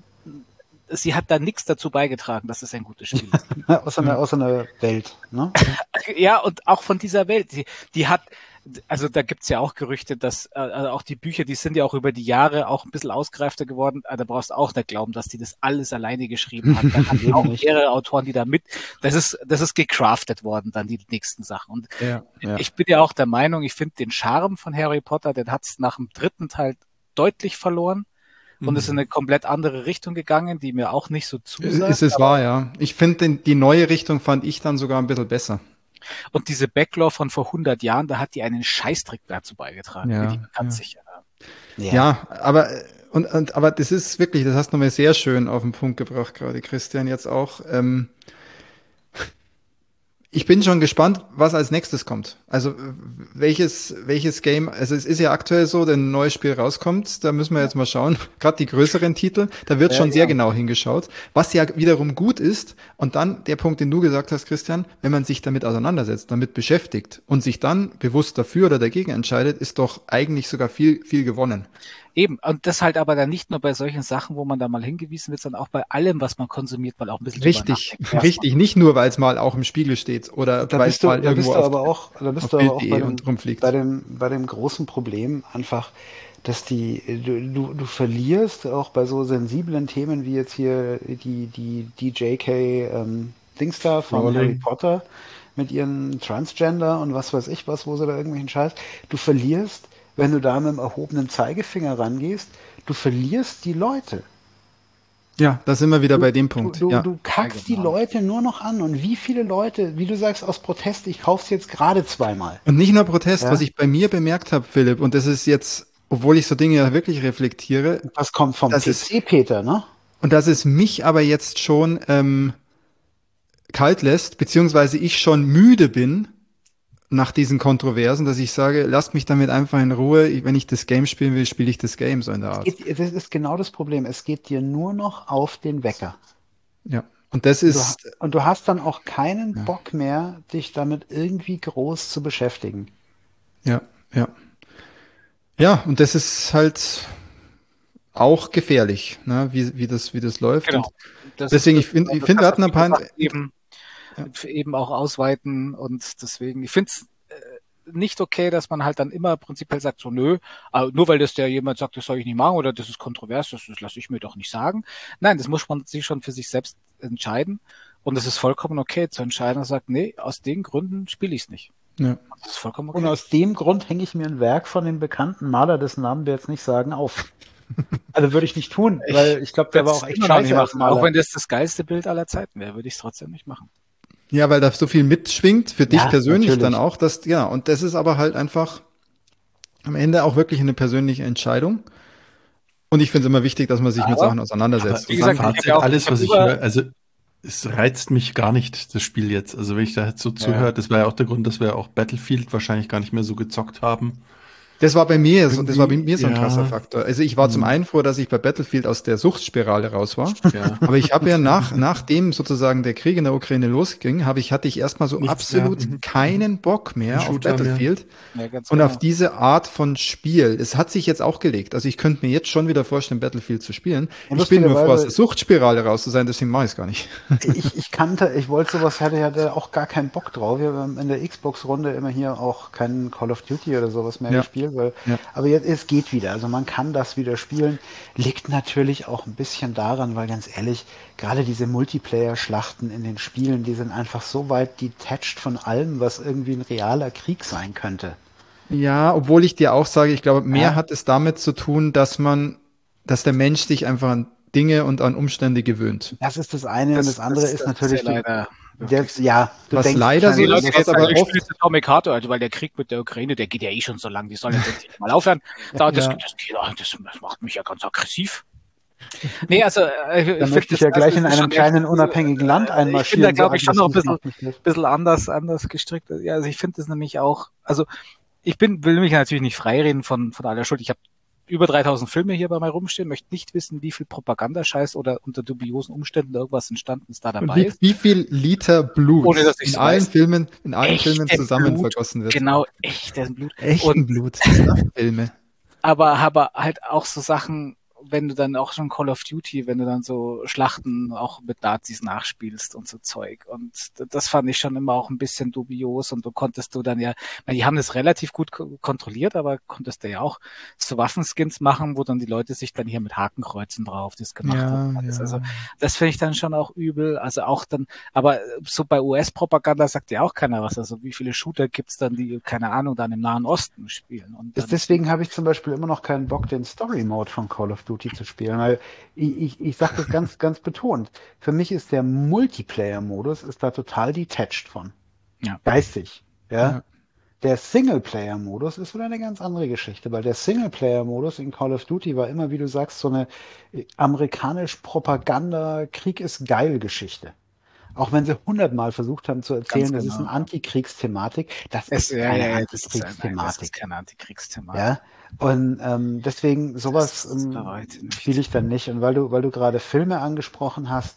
sie hat da nichts dazu beigetragen, dass es ein gutes Spiel ist. Aus einer Welt, ne? Ja, und auch von dieser Welt. Die hat, also da gibt's ja auch Gerüchte, dass also auch die Bücher, die sind ja auch über die Jahre auch ein bisschen ausgereifter geworden. Da brauchst du auch nicht glauben, dass die das alles alleine geschrieben hat. Da hat Eben auch nicht. mehrere Autoren, die da mit, das ist gecraftet worden, dann die nächsten Sachen. Und Ja, ja. ich bin ja auch der Meinung, ich finde den Charme von Harry Potter, den hat's nach dem dritten Teil deutlich verloren. Und es ist in eine komplett andere Richtung gegangen, die mir auch nicht so zusagt. Es ist wahr, ja. Ich finde, die neue Richtung fand ich dann sogar ein bisschen besser. Und diese Backlore von vor 100 Jahren, da hat die einen Scheißdreck dazu beigetragen. Ja, Bin ich mir ganz ja. sicher. Ja, aber das ist wirklich, das hast du nochmal sehr schön auf den Punkt gebracht, gerade Christian jetzt auch. Ich bin schon gespannt, was als nächstes kommt. Also welches Game, also es ist ja aktuell so, wenn ein neues Spiel rauskommt, da müssen wir jetzt mal schauen, gerade die größeren Titel, da wird schon sehr genau hingeschaut, was ja wiederum gut ist. Und dann der Punkt, den du gesagt hast, Christian, wenn man sich damit auseinandersetzt, damit beschäftigt und sich dann bewusst dafür oder dagegen entscheidet, ist doch eigentlich sogar viel, viel gewonnen. Eben, und das halt aber dann nicht nur bei solchen Sachen, wo man da mal hingewiesen wird, sondern auch bei allem, was man konsumiert, mal auch ein bisschen Richtig, drüber nachdenkt. richtig. Nicht nur, weil es mal auch im Spiegel steht oder Da weil bist es du, mal da bist irgendwo du aber auf auch, da bist auf du aber auch Bild.de und rumfliegt. bei dem großen Problem einfach, dass du verlierst auch bei so sensiblen Themen wie jetzt hier die JK Dings da von Rowling. Harry Potter mit ihren Transgender und was weiß ich was, wo sie da irgendwelchen Scheiß. Du verlierst, wenn du da mit dem erhobenen Zeigefinger rangehst, du verlierst die Leute. Ja, da sind wir wieder bei dem Punkt. Ja. Du kackst Ja, genau. die Leute nur noch an. Und wie viele Leute, wie du sagst, aus Protest, ich kauf's jetzt gerade zweimal. Und nicht nur Protest, Ja. was ich bei mir bemerkt habe, Philipp, und das ist jetzt, obwohl ich so Dinge ja wirklich reflektiere, Das kommt vom Das PC, Peter, ne? und dass es mich aber jetzt schon kalt lässt, beziehungsweise ich schon müde bin nach diesen Kontroversen, dass ich sage, lasst mich damit einfach in Ruhe. Wenn ich das Game spielen will, spiele ich das Game, so in der Art. Das ist genau das Problem. Es geht dir nur noch auf den Wecker. Ja. Und das ist, Und du hast dann auch keinen Bock mehr, dich damit irgendwie groß zu beschäftigen. ja, ja. Ja, und das ist halt auch gefährlich, ne, wie das läuft. Genau. Und deswegen, ich finde, wir hatten ein paar, eben, eben auch ausweiten und deswegen, ich finde es nicht okay, dass man halt dann immer prinzipiell sagt, so nö, nur weil das der jemand sagt, das soll ich nicht machen oder das ist kontrovers, das lasse ich mir doch nicht sagen. Nein, das muss man sich schon für sich selbst entscheiden und es ist vollkommen okay zu entscheiden und sagt, nee, aus den Gründen spiele ich es nicht. ja. Das ist vollkommen Und okay. aus dem Grund hänge ich mir ein Werk von dem bekannten Maler, dessen Namen wir jetzt nicht sagen, auf. Also würde ich nicht tun, weil ich glaube, der war auch echt immer noch nicht scheiße als machen. Maler. Auch wenn das geilste Bild aller Zeiten wäre, würde ich es trotzdem nicht machen. Ja, weil da so viel mitschwingt, für dich Ja, persönlich natürlich. dann auch, ja, und das ist aber halt einfach am Ende auch wirklich eine persönliche Entscheidung. Und ich finde es immer wichtig, dass man sich mit Sachen auseinandersetzt. wie gesagt, Fazit, ich hab ja auch- alles, ich hab was ich über- höre, also es reizt mich gar nicht, das Spiel jetzt. Also wenn ich da jetzt so zuhöre, das war ja auch der Grund, dass wir auch Battlefield wahrscheinlich gar nicht mehr so gezockt haben. Das war bei mir so, das war bei Irgendwie, mir so ein ja. krasser Faktor. Also ich war zum einen froh, dass ich bei Battlefield aus der Suchtspirale raus war. Ja. Aber ich habe ja nachdem sozusagen der Krieg in der Ukraine losging, hatte ich erstmal so Nichts absolut mehr. Mhm. keinen Bock mehr auf Shooter Battlefield Ja, ganz und genau. auf diese Art von Spiel. Es hat sich jetzt auch gelegt. Also ich könnte mir jetzt schon wieder vorstellen, Battlefield zu spielen. Ja, Ich bin nur froh, aus lustigerweise- der Suchtspirale raus zu sein, deswegen mache ich es gar nicht. Ich wollte sowas, hatte auch gar keinen Bock drauf. Wir haben in der Xbox-Runde immer hier auch keinen Call of Duty oder sowas mehr Ja. gespielt, weil, Ja. aber jetzt, es geht wieder. Also man kann das wieder spielen. Liegt natürlich auch ein bisschen daran, weil ganz ehrlich, gerade diese Multiplayer-Schlachten in den Spielen, die sind einfach so weit detached von allem, was irgendwie ein realer Krieg sein könnte. Ja, obwohl ich dir auch sage, ich glaube, mehr Ja. hat es damit zu tun, dass der Mensch sich einfach an Dinge und an Umstände gewöhnt. Das ist das eine und das andere ist natürlich, ja leider. du Was denkst leider so wahrscheinlich- ist, was aber ich oft- spiele jetzt Atomic Heart, also weil der Krieg mit der Ukraine, der geht ja eh schon so lang, die sollen jetzt endlich mal aufhören. Das macht mich ja ganz aggressiv. Nee, also Dann möchte ich ja gleich in einem kleinen unabhängigen Land einmarschieren. Ich bin da, glaube ich, schon noch ein aggressiv macht mich das. bisschen anders gestrickt. Ja, also ich finde das nämlich auch, also will mich natürlich nicht freireden von aller Schuld. Ich habe über 3000 Filme hier bei mir rumstehen, möchte nicht wissen, wie viel Propagandascheiß oder unter dubiosen Umständen irgendwas entstanden ist da Und dabei ist. wie viel Liter Blut Ohne, dass ich's in allen weiß. Filmen Echte zusammen Blut, vergossen wird. Genau, echtes Blut. Echten Und Blut. Filme. aber halt auch so Sachen, wenn du dann auch schon Call of Duty, wenn du dann so Schlachten auch mit Nazis nachspielst und so Zeug. Und das fand ich schon immer auch ein bisschen dubios und du dann ja, weil die haben das relativ gut kontrolliert, aber konntest du ja auch so Waffenskins machen, wo dann die Leute sich dann hier mit Hakenkreuzen drauf das gemacht Ja, haben. ja. Also das finde ich dann schon auch übel. Also auch dann, aber so bei US-Propaganda sagt ja auch keiner was. Also wie viele Shooter gibt's dann, die, keine Ahnung, dann im Nahen Osten spielen. Und dann, Deswegen habe ich zum Beispiel immer noch keinen Bock, den Story-Mode von Call of Duty zu spielen, weil ich sage das ganz betont. Für mich ist der Multiplayer-Modus ist da total detached von. Geistig. Ja. Ja. Der Singleplayer-Modus ist wieder eine ganz andere Geschichte, weil der Singleplayer-Modus in Call of Duty war immer, wie du sagst, so eine amerikanisch Propaganda, Krieg ist geil Geschichte. Auch wenn sie 100-mal versucht haben zu erzählen, das ist eine Antikriegsthematik, das ist keine Antikriegsthematik. Das ist keine Antikriegsthematik. Ja, und deswegen sowas spiele ich dann nicht. Und weil du gerade Filme angesprochen hast,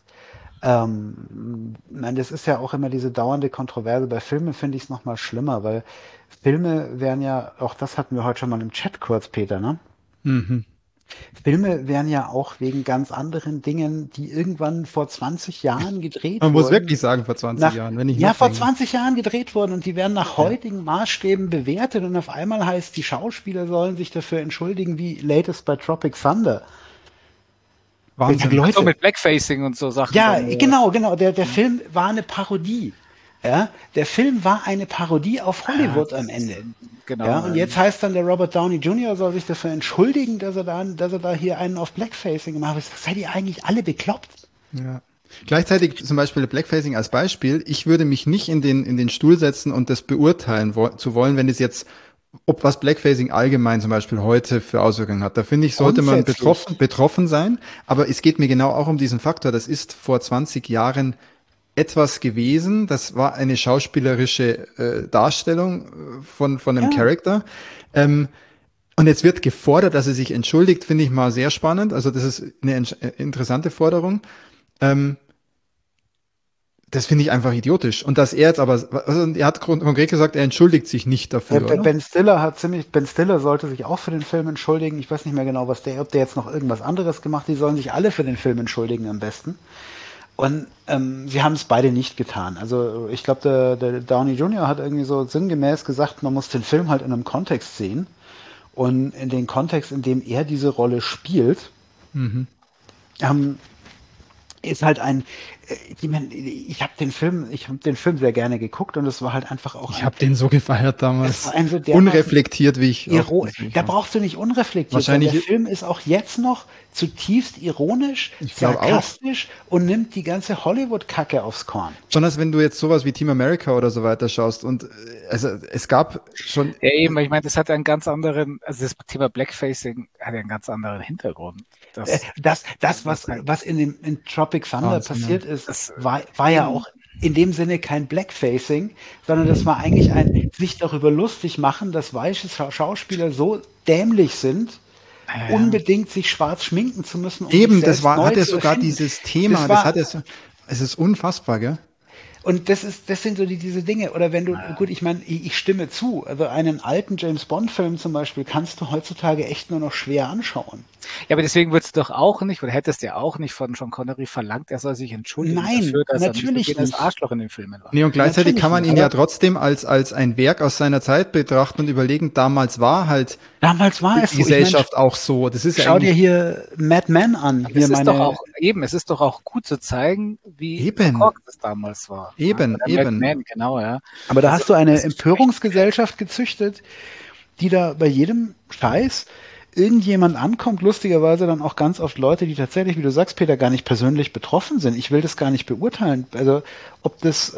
das ist ja auch immer diese dauernde Kontroverse. Bei Filmen finde ich es noch mal schlimmer, weil Filme werden ja, auch das hatten wir heute schon mal im Chat kurz, Peter, ne? Mhm. Filme werden ja auch wegen ganz anderen Dingen, die irgendwann vor 20 Jahren gedreht Man wurden. muss wirklich sagen, vor 20 Jahren, wenn ich Ja, noch vor denke. 20 Jahren gedreht wurden und die werden nach heutigen Maßstäben bewertet und auf einmal heißt, die Schauspieler sollen sich dafür entschuldigen, wie latest bei Tropic Thunder. Wahnsinn. Leute, So mit Blackfacing und so Sachen. ja, dann, genau. Der Film war eine Parodie. Ja, der Film war eine Parodie auf Hollywood am Ende. Genau. Ja, und jetzt heißt dann, der Robert Downey Jr. soll sich dafür entschuldigen, dass er da hier einen auf Blackfacing gemacht hat. Seid ihr eigentlich alle bekloppt? Ja. Gleichzeitig zum Beispiel Blackfacing als Beispiel. Ich würde mich nicht in den Stuhl setzen und das beurteilen zu wollen, wenn es jetzt, ob was Blackfacing allgemein zum Beispiel heute für Auswirkungen hat. Da finde ich, sollte man betroffen sein. Aber es geht mir genau auch um diesen Faktor. Das ist vor 20 Jahren etwas gewesen. Das war eine schauspielerische Darstellung von einem Charakter. Und jetzt wird gefordert, dass er sich entschuldigt, finde ich mal sehr spannend. Also das ist eine interessante Forderung. Das finde ich einfach idiotisch. Und dass er jetzt aber, also er hat konkret gesagt, er entschuldigt sich nicht dafür. Ben Stiller sollte sich auch für den Film entschuldigen. Ich weiß nicht mehr genau, ob der jetzt noch irgendwas anderes gemacht hat. Die sollen sich alle für den Film entschuldigen am besten. Und sie haben es beide nicht getan. Also ich glaube, der Downey Jr. hat irgendwie so sinngemäß gesagt, man muss den Film halt in einem Kontext sehen. Und in den Kontext, in dem er diese Rolle spielt, ist halt ich habe den Film sehr gerne geguckt und es war halt einfach auch. Ich habe den so gefeiert damals. So unreflektiert, wie ich. Da brauchst du nicht unreflektiert. Wahrscheinlich. Der Film ist auch jetzt noch zutiefst ironisch, sarkastisch und nimmt die ganze Hollywood-Kacke aufs Korn. Besonders wenn du jetzt sowas wie Team America oder so weiter schaust und also es gab schon. Ja, eben, ich meine, das hat einen ganz anderen, also das Thema Blackfacing hat ja einen ganz anderen Hintergrund. Was in Tropic Thunder passiert ist, war ja auch in dem Sinne kein Blackfacing, sondern das war eigentlich ein sich darüber lustig machen, dass weiße Schauspieler so dämlich sind, unbedingt sich schwarz schminken zu müssen. Eben, hat er sogar dieses Thema, es ist unfassbar, gell? Und das sind so diese Dinge. Oder wenn du, gut, ich meine, ich stimme zu. Also einen alten James Bond-Film zum Beispiel kannst du heutzutage echt nur noch schwer anschauen. Ja, aber deswegen würdest du doch auch nicht, oder hättest du ja auch nicht von Sean Connery verlangt, er soll sich entschuldigen dafür, dass natürlich er nicht Arschloch in den Filmen war. Nee, und gleichzeitig kann man ihn ja trotzdem als ein Werk aus seiner Zeit betrachten und überlegen, damals war die Gesellschaft auch so. Das ist schau dir hier Mad Men an. Es ist doch auch gut zu zeigen, wie verkorkt es damals war. Eben. Mad Men, genau, ja. Aber da hast du eine Empörungsgesellschaft gezüchtet, die da bei jedem Scheiß irgendjemand ankommt, lustigerweise dann auch ganz oft Leute, die tatsächlich, wie du sagst, Peter, gar nicht persönlich betroffen sind. Ich will das gar nicht beurteilen. Also ob das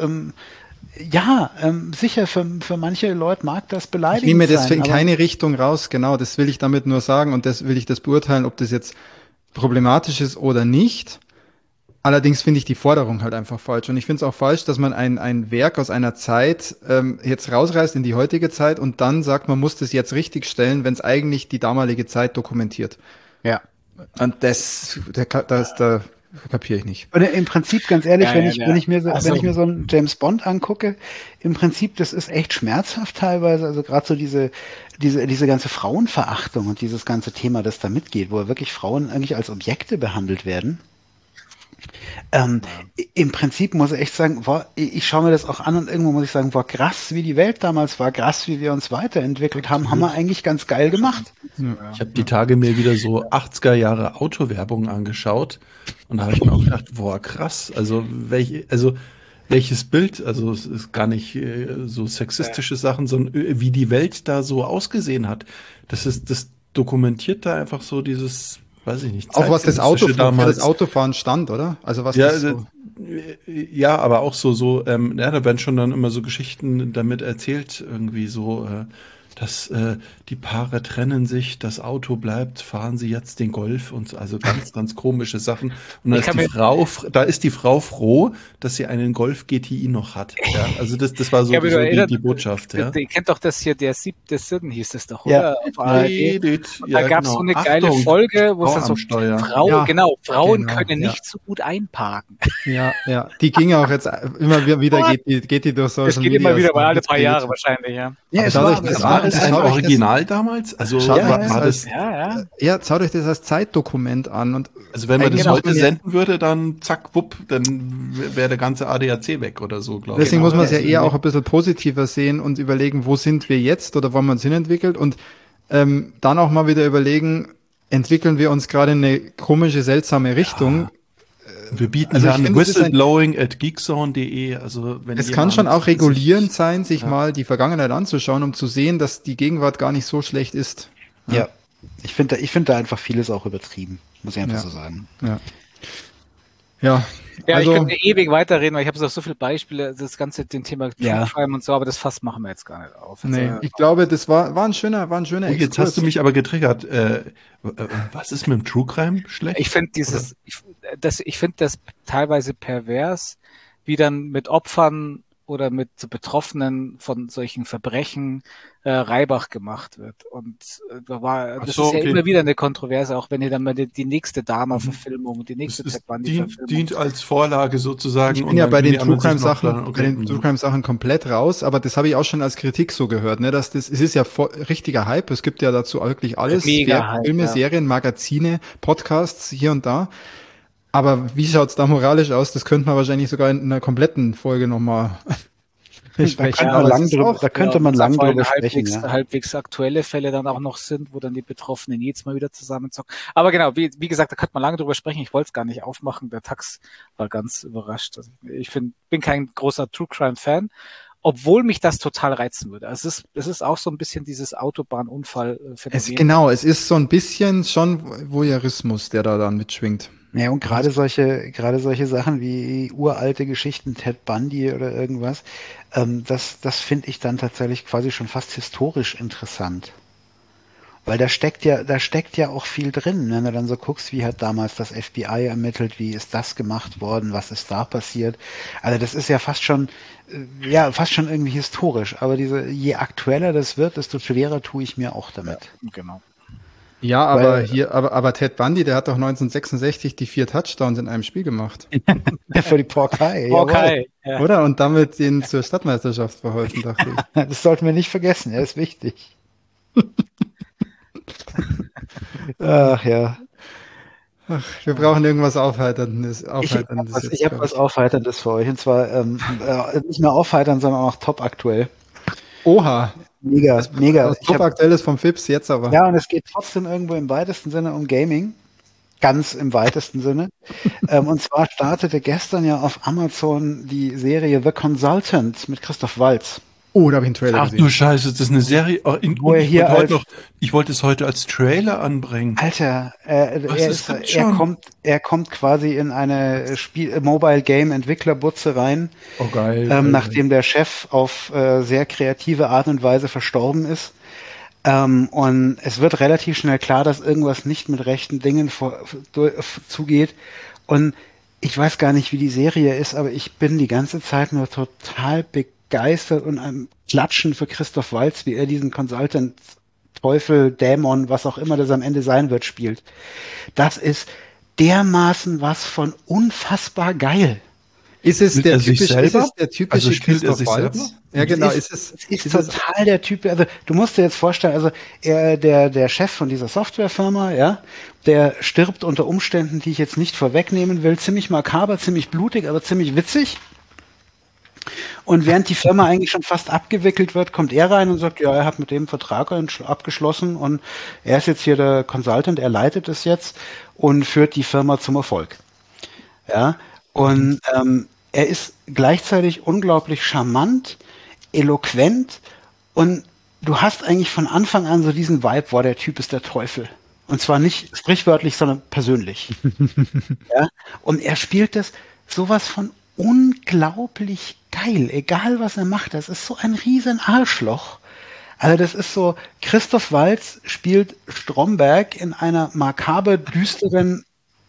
sicher für manche Leute mag das beleidigend sein. Ich nehme mir das in keine Richtung raus, genau, das will ich damit nur sagen und das will ich das beurteilen, ob das jetzt problematisch ist oder nicht. Allerdings finde ich die Forderung halt einfach falsch. Und ich finde es auch falsch, dass man ein Werk aus einer Zeit jetzt rausreißt in die heutige Zeit und dann sagt, man muss das jetzt richtig stellen, wenn es eigentlich die damalige Zeit dokumentiert. Ja. Und das kapiere ich nicht. Und im Prinzip, ganz ehrlich, wenn ich mir so einen James Bond angucke, im Prinzip, das ist echt schmerzhaft teilweise. Also gerade so diese ganze Frauenverachtung und dieses ganze Thema, das da mitgeht, wo wirklich Frauen eigentlich als Objekte behandelt werden. Im Prinzip muss ich echt sagen, ich schaue mir das auch an und irgendwo muss ich sagen, krass, wie die Welt damals war, krass, wie wir uns weiterentwickelt haben, haben wir eigentlich ganz geil gemacht. Ich habe die Tage mir wieder so 80er Jahre Autowerbung angeschaut und da habe ich mir auch gedacht, krass, also welches Bild, also es ist gar nicht so sexistische Sachen, sondern wie die Welt da so ausgesehen hat. Das dokumentiert da einfach so dieses, weiß ich nicht. Auch was das Autofahren stand, oder? Also was Ja, aber auch ja, da werden schon dann immer so Geschichten damit erzählt, irgendwie so, dass die Paare trennen sich, das Auto bleibt, fahren sie jetzt den Golf und so, also ganz, ganz komische Sachen. Und Ich kann mir, da ist die Frau froh, dass sie einen Golf GTI noch hat. Ja, also das war ich habe mich nur erinnert, die Botschaft, ja. ihr kennt doch das hier, der siebte Sinn hieß es doch, Ja. oder? Auf ARD. Und da gab es so eine geile Achtung, Folge, wo es Frau dann so am Steuer. Frauen Genau, können ja. nicht so gut einparken. Ja, ja. Die ging auch jetzt immer wieder, geht die durch Social Das geht Media. immer wieder, mal alle Jetzt paar geht- Jahre wahrscheinlich, ja. Ja, Aber es schaut war, euch das es an. war Das halt ein Schaut euch Original damals? Also Schaut Ja, euch war das das, Ja. Ja, schaut euch das als Zeitdokument an. Und also wenn man das eigentlich muss heute man ja- senden würde, dann zack, wupp, dann wäre der ganze ADAC weg oder so, glaube ich. Deswegen muss man es ja Also, eher auch ein bisschen positiver sehen und überlegen, wo sind wir jetzt oder wo haben wir uns hinentwickelt und dann auch mal wieder überlegen, entwickeln wir uns gerade in eine komische, seltsame Richtung. Wir bieten Also ich dann finde, es ist ein- whistleblowing@geekzone.de. Also wenn Es kann schon auch regulierend sein, sich Ja. mal die Vergangenheit anzuschauen, um zu sehen, dass die Gegenwart gar nicht so schlecht ist. ja. Ich finde da einfach vieles auch übertrieben, muss ich einfach Ja. so sagen. Ja, Ja, also, ich könnte ewig weiterreden, weil ich habe so viele Beispiele, das ganze den Thema Ja. True Crime und so, aber das Fass machen wir jetzt gar nicht auf. nee, Also, ich glaube, das war ein schöner Oh, jetzt Exkurs. hast du mich aber getriggert. Was ist mit dem True Crime schlecht? ich finde ich finde das teilweise pervers, wie dann mit Opfern oder mit Betroffenen von solchen Verbrechen Reibach gemacht wird. Und Ach das so, ist ja okay. immer wieder eine Kontroverse, auch wenn ihr dann mal die nächste Dama-Verfilmung, die nächste Es Ted Bundy-Verfilmung. dient als Vorlage sozusagen. Ich und bin ja dann bei können den die True anderen sich Crime noch Sachen, da- bei den True Crime Sachen komplett raus, aber das habe ich auch schon als Kritik so gehört, ne, dass es ist ja richtiger Hype, es gibt ja dazu wirklich alles, Mega Hype, Filme, ja. Serien, Magazine, Podcasts hier und da. Aber wie schaut's da moralisch aus? Das könnte man wahrscheinlich sogar in einer kompletten Folge nochmal besprechen. könnte man Aber es lang ist drüber- auch- da könnte man und lang vor allem drüber sprechen, ja. halbwegs aktuelle Fälle dann auch noch sind, wo dann die Betroffenen jetzt mal wieder zusammenzocken. Aber genau, wie gesagt, da könnte man lange drüber sprechen. Ich wollte es gar nicht aufmachen. Der Tax war ganz überrascht. Also ich bin kein großer True Crime Fan, obwohl mich das total reizen würde. Also es ist auch so ein bisschen dieses Autobahnunfall-Phänomen. Genau, es ist so ein bisschen schon Voyeurismus, der da dann mitschwingt. Ja, und gerade solche Sachen wie uralte Geschichten, Ted Bundy oder irgendwas, das finde ich dann tatsächlich quasi schon fast historisch interessant. Weil da steckt ja auch viel drin, wenn du dann so guckst, wie hat damals das FBI ermittelt, wie ist das gemacht worden, was ist da passiert. Also das ist ja fast schon irgendwie historisch. Aber je aktueller das wird, desto schwerer tue ich mir auch damit. Genau. Ja, aber Weil- aber Ted Bundy, der hat doch 1966 die 4 Touchdowns in einem Spiel gemacht. Für die Porkei. Okay. Ja. Oder? Und damit den zur Stadtmeisterschaft verholfen, dachte ich. jawohl. Das sollten wir nicht vergessen, er ist wichtig. Ach ja. Wir brauchen irgendwas Aufheiterndes. Ich habe jetzt, glaub was Aufheiterndes für euch. Und zwar nicht nur aufheitern, sondern auch top aktuell. Oha, Mega. was top aktuelles vom Fips jetzt aber. Ja, und es geht trotzdem irgendwo im weitesten Sinne um Gaming. Ganz im weitesten Sinne. Und zwar startete gestern ja auf Amazon die Serie The Consultant mit Christoph Waltz. Oh, da habe ich einen Trailer Ach gesehen. du Scheiße, das ist eine Serie. Wo er hier Ich wollte es heute als Trailer anbringen. Alter, Was, das gibt's schon? er kommt quasi in eine Mobile Game Entwicklerbutze rein, Oh geil. nachdem der Chef auf sehr kreative Art und Weise verstorben ist. Und es wird relativ schnell klar, dass irgendwas nicht mit rechten Dingen zugeht. Und ich weiß gar nicht, wie die Serie ist, aber ich bin die ganze Zeit nur total begeistert und am Klatschen für Christoph Waltz, wie er diesen Consultant, Teufel, Dämon, was auch immer das am Ende sein wird, spielt. Das ist dermaßen was von unfassbar geil. Ist es der sich typische, selber? Also spielt er Christoph sich Waltz? selber? Ja, genau. Es ist total der Typ, also du musst dir jetzt vorstellen, also der Chef von dieser Softwarefirma, ja, der stirbt unter Umständen, die ich jetzt nicht vorwegnehmen will, ziemlich makaber, ziemlich blutig, aber ziemlich witzig. Und während die Firma eigentlich schon fast abgewickelt wird, kommt er rein und sagt, ja, er hat mit dem Vertrag abgeschlossen und er ist jetzt hier der Consultant, er leitet es jetzt und führt die Firma zum Erfolg. Ja, und er ist gleichzeitig unglaublich charmant, eloquent und du hast eigentlich von Anfang an so diesen Vibe, boah, der Typ ist der Teufel. Und zwar nicht sprichwörtlich, sondern persönlich. Ja? Und er spielt das sowas von unglaublich geil, egal was er macht. Das ist so ein riesen Arschloch. Also das ist so, Christoph Waltz spielt Stromberg in einem makaber düsteren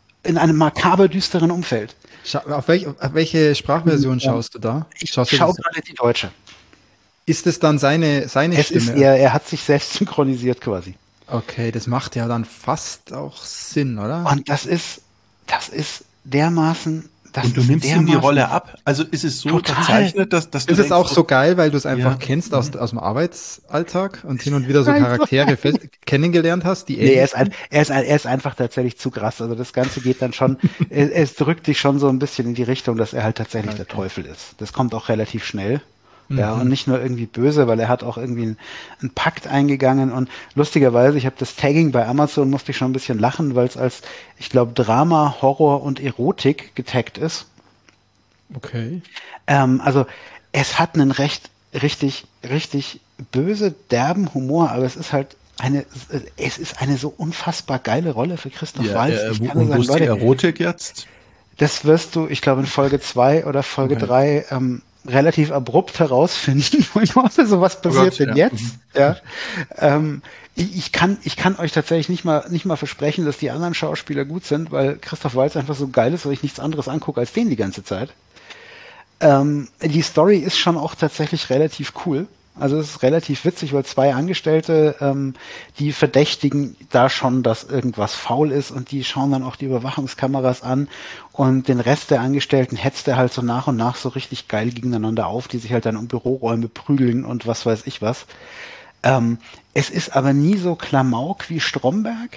Umfeld. Auf welche Sprachversion schaust du da? Ich Schaust du schaue das? gerade die deutsche. Ist es dann seine Es ist Stimme? er hat sich selbst synchronisiert quasi. Okay, das macht ja dann fast auch Sinn, oder? Und das ist dermaßen, Und du nimmst ihm die Rolle ab? Also ist es so Total. verzeichnet, dass du Ist es denkst, auch so geil, weil du es einfach Ja. kennst aus dem Arbeitsalltag und hin und wieder so Charaktere kennengelernt hast, die Nee, ähnlich er ist einfach tatsächlich zu krass. Also das Ganze geht dann schon, es drückt dich schon so ein bisschen in die Richtung, dass er halt tatsächlich der Teufel ist. Das kommt auch relativ schnell. Ja, und nicht nur irgendwie böse, weil er hat auch irgendwie einen Pakt eingegangen und lustigerweise, ich habe das Tagging bei Amazon, musste ich schon ein bisschen lachen, weil es als, ich glaube, Drama, Horror und Erotik getaggt ist. Okay. Also es hat einen richtig böse, derben Humor, aber es ist halt eine so unfassbar geile Rolle für Christoph ja, Waltz. Ich kann nur und wo sagen, ist die Leute, Erotik jetzt? das wirst du, ich glaube, in Folge 2 oder Folge Okay. 3 relativ abrupt herausfinden. Und ich hoffe, so was passiert Gott, denn ja. jetzt? Ja. Ich kann euch tatsächlich nicht mal versprechen, dass die anderen Schauspieler gut sind, weil Christoph Waltz einfach so geil ist, weil ich nichts anderes angucke als den die ganze Zeit. Die Story ist schon auch tatsächlich relativ cool. Also es ist relativ witzig, weil zwei Angestellte, die verdächtigen da schon, dass irgendwas faul ist und die schauen dann auch die Überwachungskameras an und den Rest der Angestellten hetzt er halt so nach und nach so richtig geil gegeneinander auf, die sich halt dann um Büroräume prügeln und was weiß ich was. Es ist aber nie so Klamauk wie Stromberg.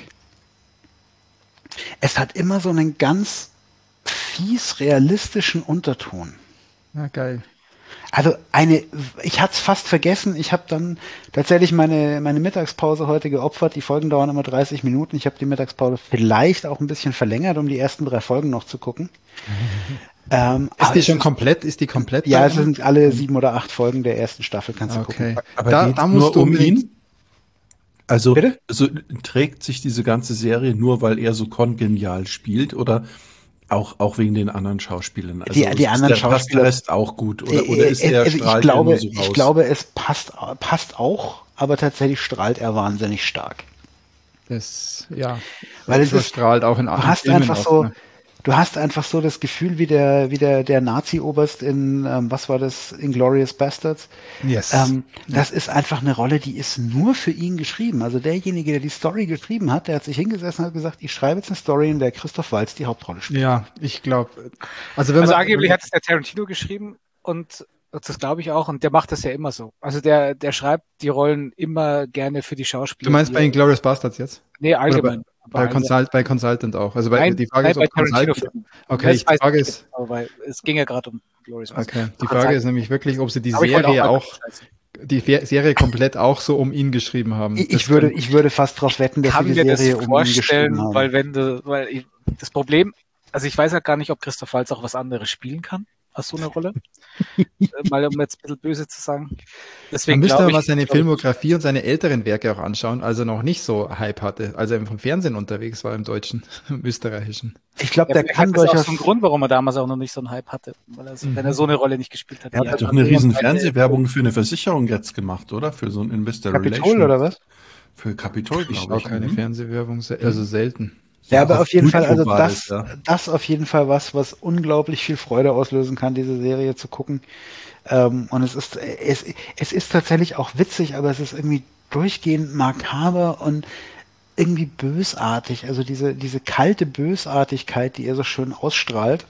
Es hat immer so einen ganz fies realistischen Unterton. Ja, geil. Also ich hatte es fast vergessen, ich habe dann tatsächlich meine Mittagspause heute geopfert, die Folgen dauern immer 30 Minuten, ich habe die Mittagspause vielleicht auch ein bisschen verlängert, um die ersten 3 Folgen noch zu gucken. Ist die schon komplett? Ist die komplett? Ja, da? es sind alle 7 oder 8 Folgen der ersten Staffel, kannst du Okay. gucken. Aber Da geht's musst nur du um unbedingt- ihn? Also, Bitte? also trägt sich diese ganze Serie nur, weil er so kongenial spielt oder auch wegen den anderen Schauspielern? Also Die anderen passt der Schauspieler- Rest auch gut oder ist er Also strahlt er nur so ich raus? glaube, es passt auch, aber tatsächlich strahlt er wahnsinnig stark. Das, ja. Weil es ist, überstrahlt auch in du anderen hast Filmen einfach oft, so, ne? du hast einfach so das Gefühl wie der Nazi-Oberst in, was war das, Inglourious Bastards. Yes. Das ist einfach eine Rolle, die ist nur für ihn geschrieben. Also derjenige, der die Story geschrieben hat, der hat sich hingesessen und hat gesagt, ich schreibe jetzt eine Story, in der Christoph Waltz die Hauptrolle spielt. Ja, ich glaube. Also wenn Also man, angeblich hat es der Tarantino geschrieben und das glaube ich auch und der macht das ja immer so. Also der schreibt die Rollen immer gerne für die Schauspieler. du meinst die bei Inglourious Bastards jetzt? Nee, allgemein. Bei Consultant auch. Also die Frage ist, bei ob Consultant. Tarantino-Filmen. Okay, Das die weiß Frage ich ist, nicht, aber weil es ging ja gerade um Glorious okay, die Frage ist nämlich wirklich, ob sie die Aber ich wollte Serie mal- auch, Serie komplett auch so um ihn geschrieben haben. Ich würde fast darauf wetten, dass kann sie die mir das Serie um ihn vorstellen, geschrieben haben. weil das Problem, also ich weiß ja gar nicht, ob Christoph Waltz auch was anderes spielen kann als so eine Rolle. Mal um jetzt ein bisschen böse zu sagen. Man Deswegen müsste glaube mal ich, seine Filmografie und seine älteren Werke auch anschauen, als er noch nicht so Hype hatte, als er vom Fernsehen unterwegs war im Deutschen, im Österreichischen. Ich glaube, ja, der kann das auch durchaus. so ein Grund, warum er damals auch noch nicht so einen Hype hatte, weil er, wenn er so eine Rolle nicht gespielt hat. Er hat doch eine riesen Fernsehwerbung für eine Versicherung jetzt gemacht, oder? Für so ein Investor Capitol Relation. oder was? Für Capitol, Ich glaube schaue ich. keine Fernsehwerbung, also selten. Ja, aber auf jeden Fall, YouTube also war das, ja. das auf jeden Fall was unglaublich viel Freude auslösen kann, diese Serie zu gucken. Und es ist tatsächlich auch witzig, aber es ist irgendwie durchgehend makaber und irgendwie bösartig. Also diese kalte Bösartigkeit, die er so schön ausstrahlt,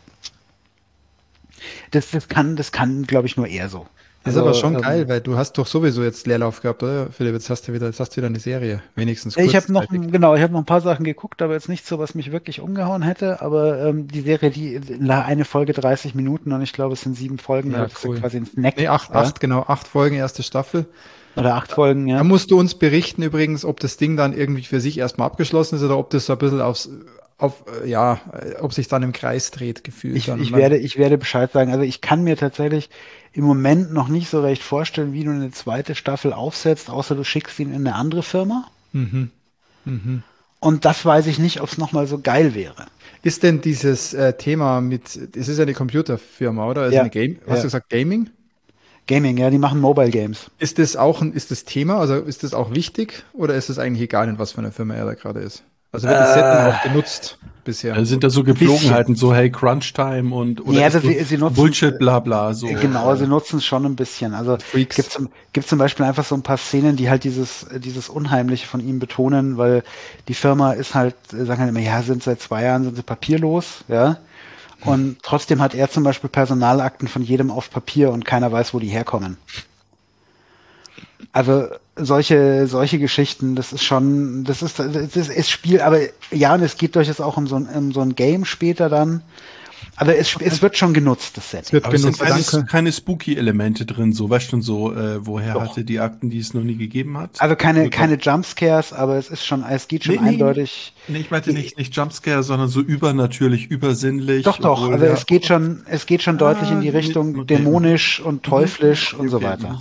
das kann, glaube ich, nur er so. Das ist aber schon geil, weil du hast doch sowieso jetzt Leerlauf gehabt, oder? Philipp, jetzt hast du wieder eine Serie, wenigstens Ich habe noch, kurzzeitig. genau, ich habe noch ein paar Sachen geguckt, aber jetzt nicht so, was mich wirklich umgehauen hätte. Aber die Serie, eine Folge 30 Minuten und ich glaube, es sind 7 Folgen, Ja, da hab ich cool. quasi ins Neck. Nee, ja? 8 Folgen, erste Staffel. Oder 8 Folgen, ja. Da musst du uns berichten übrigens, ob das Ding dann irgendwie für sich erstmal abgeschlossen ist oder ob das so ein bisschen ob sich dann im Kreis dreht, gefühlt. Ich dann. werde Bescheid sagen. Also ich kann mir tatsächlich im Moment noch nicht so recht vorstellen, wie du eine zweite Staffel aufsetzt, außer du schickst ihn in eine andere Firma. Mhm. Mhm. Und das weiß ich nicht, ob es nochmal so geil wäre. Ist denn dieses Thema es ist ja eine Computerfirma, oder? Also Ja. eine hast du gesagt Gaming? Gaming, ja, die machen Mobile Games. Ist das ist das Thema, also ist das auch wichtig oder ist es eigentlich egal, in was für einer Firma er da gerade ist? Also wird das Setting auch genutzt bisher? Also sind da so Gepflogenheiten, so hey, Crunch-Time oder Ja, also ist so sie nutzen, Bullshit, bla bla, so. Genau, sie nutzen es schon ein bisschen. Also Freaks. gibt zum Beispiel einfach so ein paar Szenen, die halt dieses Unheimliche von ihm betonen, weil die Firma ist halt, sagen halt immer, ja, sind sie papierlos, ja. Und trotzdem hat er zum Beispiel Personalakten von jedem auf Papier und keiner weiß, wo die herkommen. Also solche Geschichten, das ist Spiel, aber ja, und es geht durchaus auch um so ein Game später dann. Aber es wird schon genutzt, das Set. Es wird Aber es sind benutzt, keine Spooky-Elemente drin, so, weißt du, so, woher hatte die Akten, die es noch nie gegeben hat? Also keine Jumpscares, aber es geht schon eindeutig. Nee, ich meinte nicht Jumpscare, sondern so übernatürlich, übersinnlich. Doch, also es geht schon deutlich in die Richtung okay. dämonisch und teuflisch und so Okay. weiter.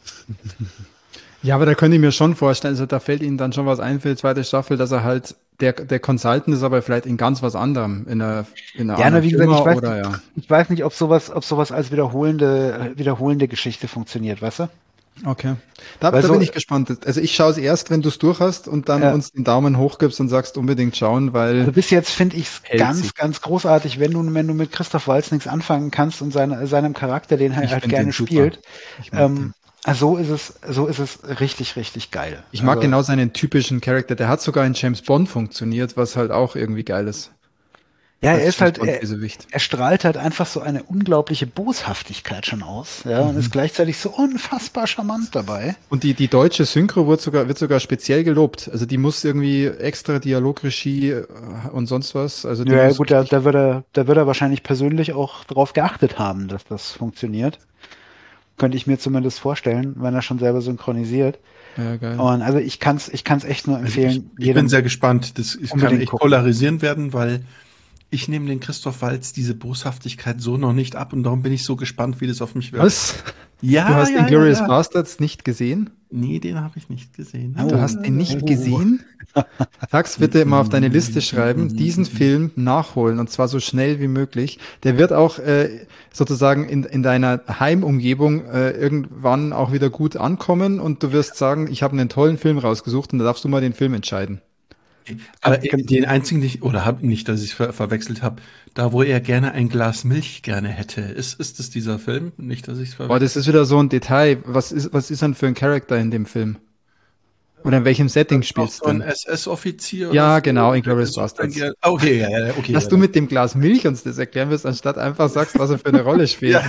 Ja, aber da könnte ich mir schon vorstellen, also da fällt Ihnen dann schon was ein für die zweite Staffel, dass er halt der Consultant ist, aber vielleicht in ganz was anderem, in einer anderen Wie gesagt, Firma ich weiß nicht, ob sowas als wiederholende Geschichte funktioniert, weißt du? Okay. Da Weil bin ich gespannt. Also ich schaue es erst, wenn du es durch hast und dann uns den Daumen hoch gibst und sagst, unbedingt schauen, weil. Also bis jetzt finde ich es hält sich. ganz großartig, wenn du mit Christoph Waltz nichts anfangen kannst und seinem Charakter, den er Ich halt find gerne den super. spielt. Ich mag den. So ist es richtig geil. Ich mag Also, genau seinen typischen Charakter. Der hat sogar in James Bond funktioniert, was halt auch irgendwie geil ist. ja, Als er ist James halt, Bond-Bösewicht. er strahlt halt einfach so eine unglaubliche Boshaftigkeit schon aus, ja, und ist gleichzeitig so unfassbar charmant dabei. Und die deutsche Synchro wird sogar speziell gelobt. Also die muss irgendwie extra Dialogregie und sonst was. Also die Ja, muss gut, da wird er wahrscheinlich persönlich auch drauf geachtet haben, dass das funktioniert. Könnte ich mir zumindest vorstellen, wenn er schon selber synchronisiert. ja, geil. Und also ich kann's echt nur empfehlen. Ich bin sehr gespannt. Das kann unbedingt echt gucken. polarisierend werden, weil ich nehme den Christoph Waltz diese Boshaftigkeit so noch nicht ab und darum bin ich so gespannt, wie das auf mich wirkt. Was? Ja, Du hast ja, Inglourious ja. Bastards nicht gesehen? Nee, den habe ich nicht gesehen. Du hast den nicht gesehen? Sag's bitte mal auf deine Liste schreiben, diesen Film nachholen und zwar so schnell wie möglich. Der wird auch sozusagen in deiner Heimumgebung irgendwann auch wieder gut ankommen und du wirst sagen, ich habe einen tollen Film rausgesucht und da darfst du mal den Film entscheiden. Aber den einzigen nicht, oder nicht, dass ich verwechselt habe, da wo er gerne ein Glas Milch gerne hätte. Ist das dieser Film? Nicht, dass ich es Boah, verwechselt das ist wieder so ein Detail. Was ist denn für ein Charakter in dem Film? Oder in welchem Setting spielst so ein du? SS-Offizier Ja, oder so? genau, Inglourious Der sucht dann Bastards. Okay, ja, okay. Dass ja, du mit dem Glas Milch uns das erklären wirst, anstatt einfach sagst, was er für eine Rolle spielt. ja,